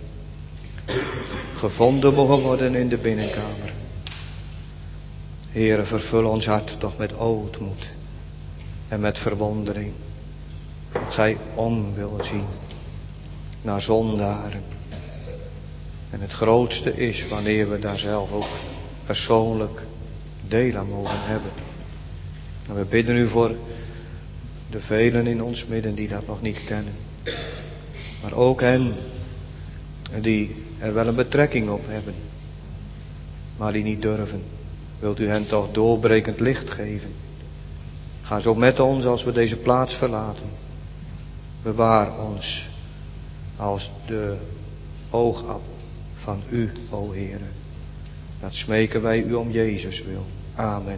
gevonden mogen worden in de binnenkamer. Heere, vervul ons hart toch met ootmoed en met verwondering. Dat gij om wilt zien naar zondaren. En het grootste is wanneer we daar zelf ook persoonlijk deel aan mogen hebben. En we bidden u voor de velen in ons midden die dat nog niet kennen. Maar ook hen die er wel een betrekking op hebben, maar die niet durven. Wilt u hen toch doorbrekend licht geven. Ga zo met ons als we deze plaats verlaten. Bewaar ons als de oogappel van u, o Heere. Dat smeken wij u om Jezus wil. Amen.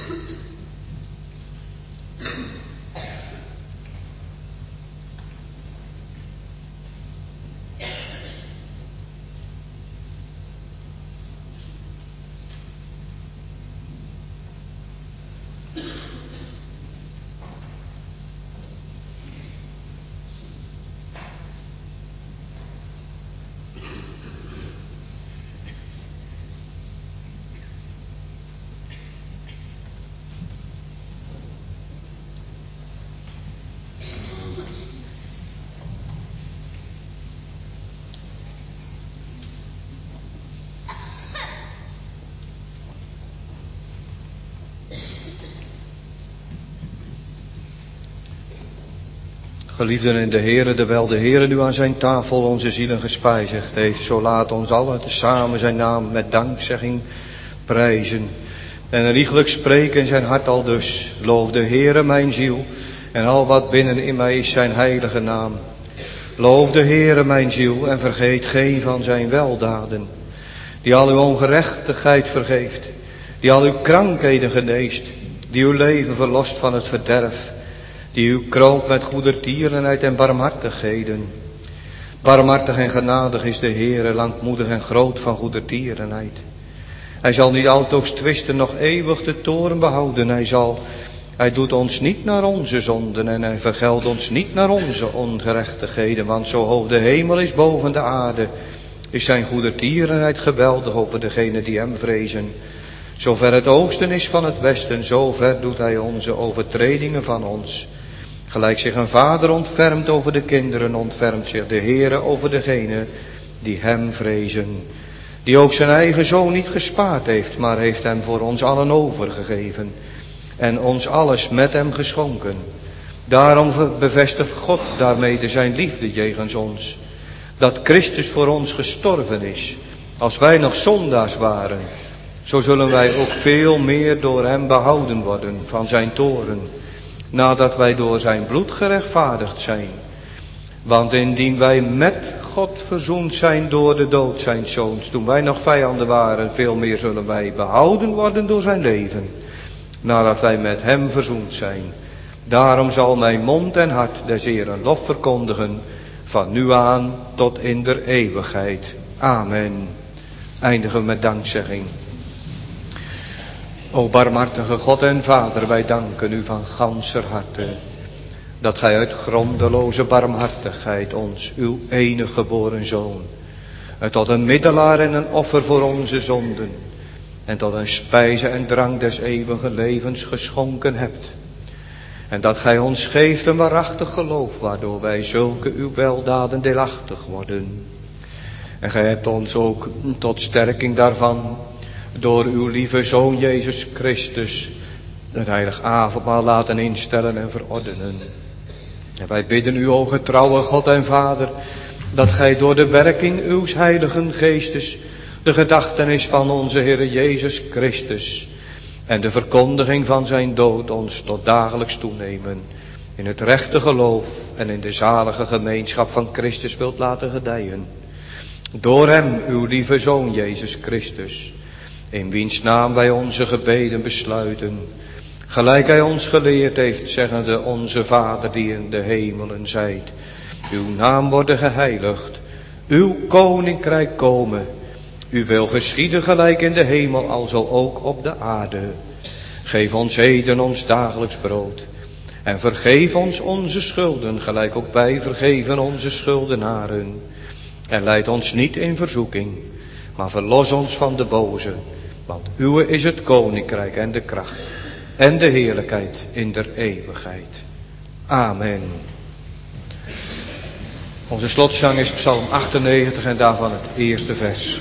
Geliefden in de Heere, terwijl de Heere nu aan zijn tafel onze zielen gespijzigd heeft, zo laat ons allen tezamen zijn naam met dankzegging prijzen. En riegelijk spreken in zijn hart al dus, loof de Heere mijn ziel en al wat binnen in mij is zijn heilige naam. Loof de Heere mijn ziel en vergeet geen van zijn weldaden, die al uw ongerechtigheid vergeeft, die al uw krankheden geneest, die uw leven verlost van het verderf, die u kroont met goedertierenheid en barmhartigheden. Barmhartig en genadig is de Heere, langmoedig en groot van goedertierenheid. Hij zal niet altoos twisten, nog eeuwig de toorn behouden. Hij zal, hij doet ons niet naar onze zonden en hij vergeldt ons niet naar onze ongerechtigheden. Want zo hoog de hemel is boven de aarde, is zijn goedertierenheid geweldig over degenen die hem vrezen. Zover het oosten is van het westen, zover doet hij onze overtredingen van ons. Gelijk zich een vader ontfermt over de kinderen, ontfermt zich de Heere over degenen die hem vrezen. Die ook zijn eigen zoon niet gespaard heeft, maar heeft hem voor ons allen overgegeven. En ons alles met hem geschonken. Daarom bevestigt God daarmede zijn liefde jegens ons. Dat Christus voor ons gestorven is, als wij nog zondaars waren. Zo zullen wij ook veel meer door hem behouden worden van zijn toorn, nadat wij door zijn bloed gerechtvaardigd zijn. Want indien wij met God verzoend zijn door de dood zijn zoons, toen wij nog vijanden waren, veel meer zullen wij behouden worden door zijn leven, nadat wij met hem verzoend zijn. Daarom zal mijn mond en hart des Heeren lof verkondigen, van nu aan tot in der eeuwigheid. Amen. Eindigen we met dankzegging. O barmhartige God en Vader, wij danken u van ganser harte, dat gij uit grondeloze barmhartigheid ons, uw enige geboren Zoon, tot een middelaar en een offer voor onze zonden, en tot een spijze en drank des eeuwige levens geschonken hebt. En dat gij ons geeft een waarachtig geloof, waardoor wij zulke uw weldaden deelachtig worden. En gij hebt ons ook tot sterking daarvan, door uw lieve Zoon Jezus Christus, het heilig avondmaal laten instellen en verordenen. En wij bidden u, o getrouwe God en Vader, dat gij door de werking uws heiligen geestes de gedachtenis van onze Heer Jezus Christus en de verkondiging van zijn dood ons tot dagelijks toenemen, in het rechte geloof en in de zalige gemeenschap van Christus wilt laten gedijen. Door hem, uw lieve Zoon Jezus Christus, in wiens naam wij onze gebeden besluiten, gelijk hij ons geleerd heeft, zeggende: onze Vader die in de hemelen zijt, uw naam worden geheiligd, uw koninkrijk komen, uw wil geschieden gelijk in de hemel, alzo ook op de aarde. Geef ons heden ons dagelijks brood, en vergeef ons onze schulden, gelijk ook wij vergeven onze schuldenaren. En leid ons niet in verzoeking, maar verlos ons van de boze, want uwe is het koninkrijk en de kracht en de heerlijkheid in der eeuwigheid. Amen. Onze slotzang is Psalm achtennegentig en daarvan het eerste vers.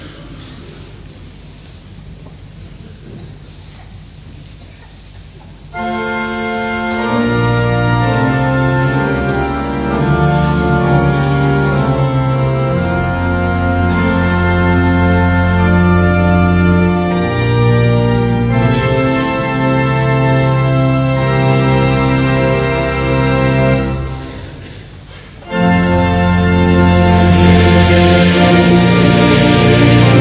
Amen.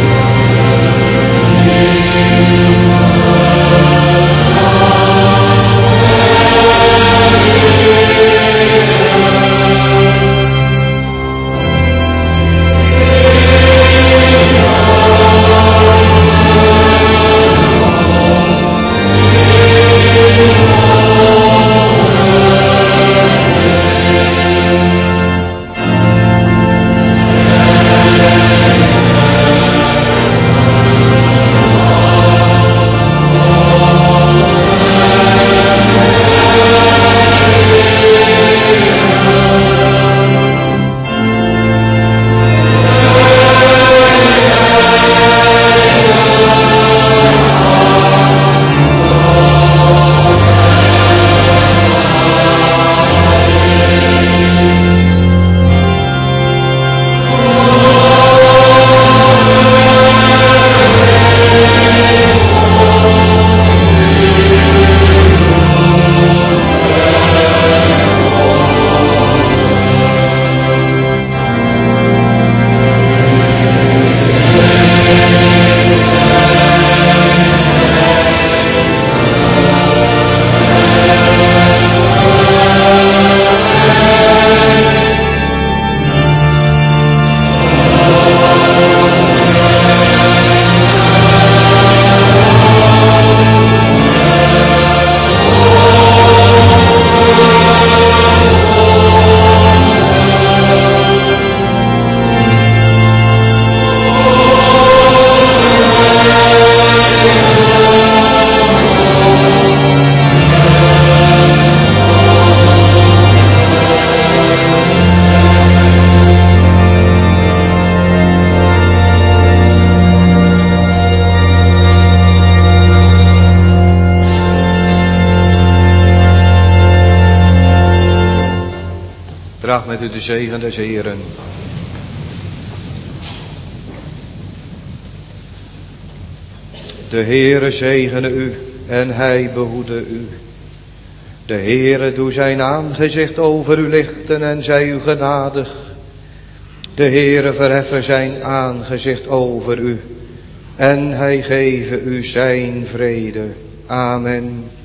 Draag met u de zegen des Heeren. De Heere zegene u en hij behoede u. De Heere doe zijn aangezicht over u lichten en zij u genadig. De Heere verheffen zijn aangezicht over u en hij geven u zijn vrede. Amen.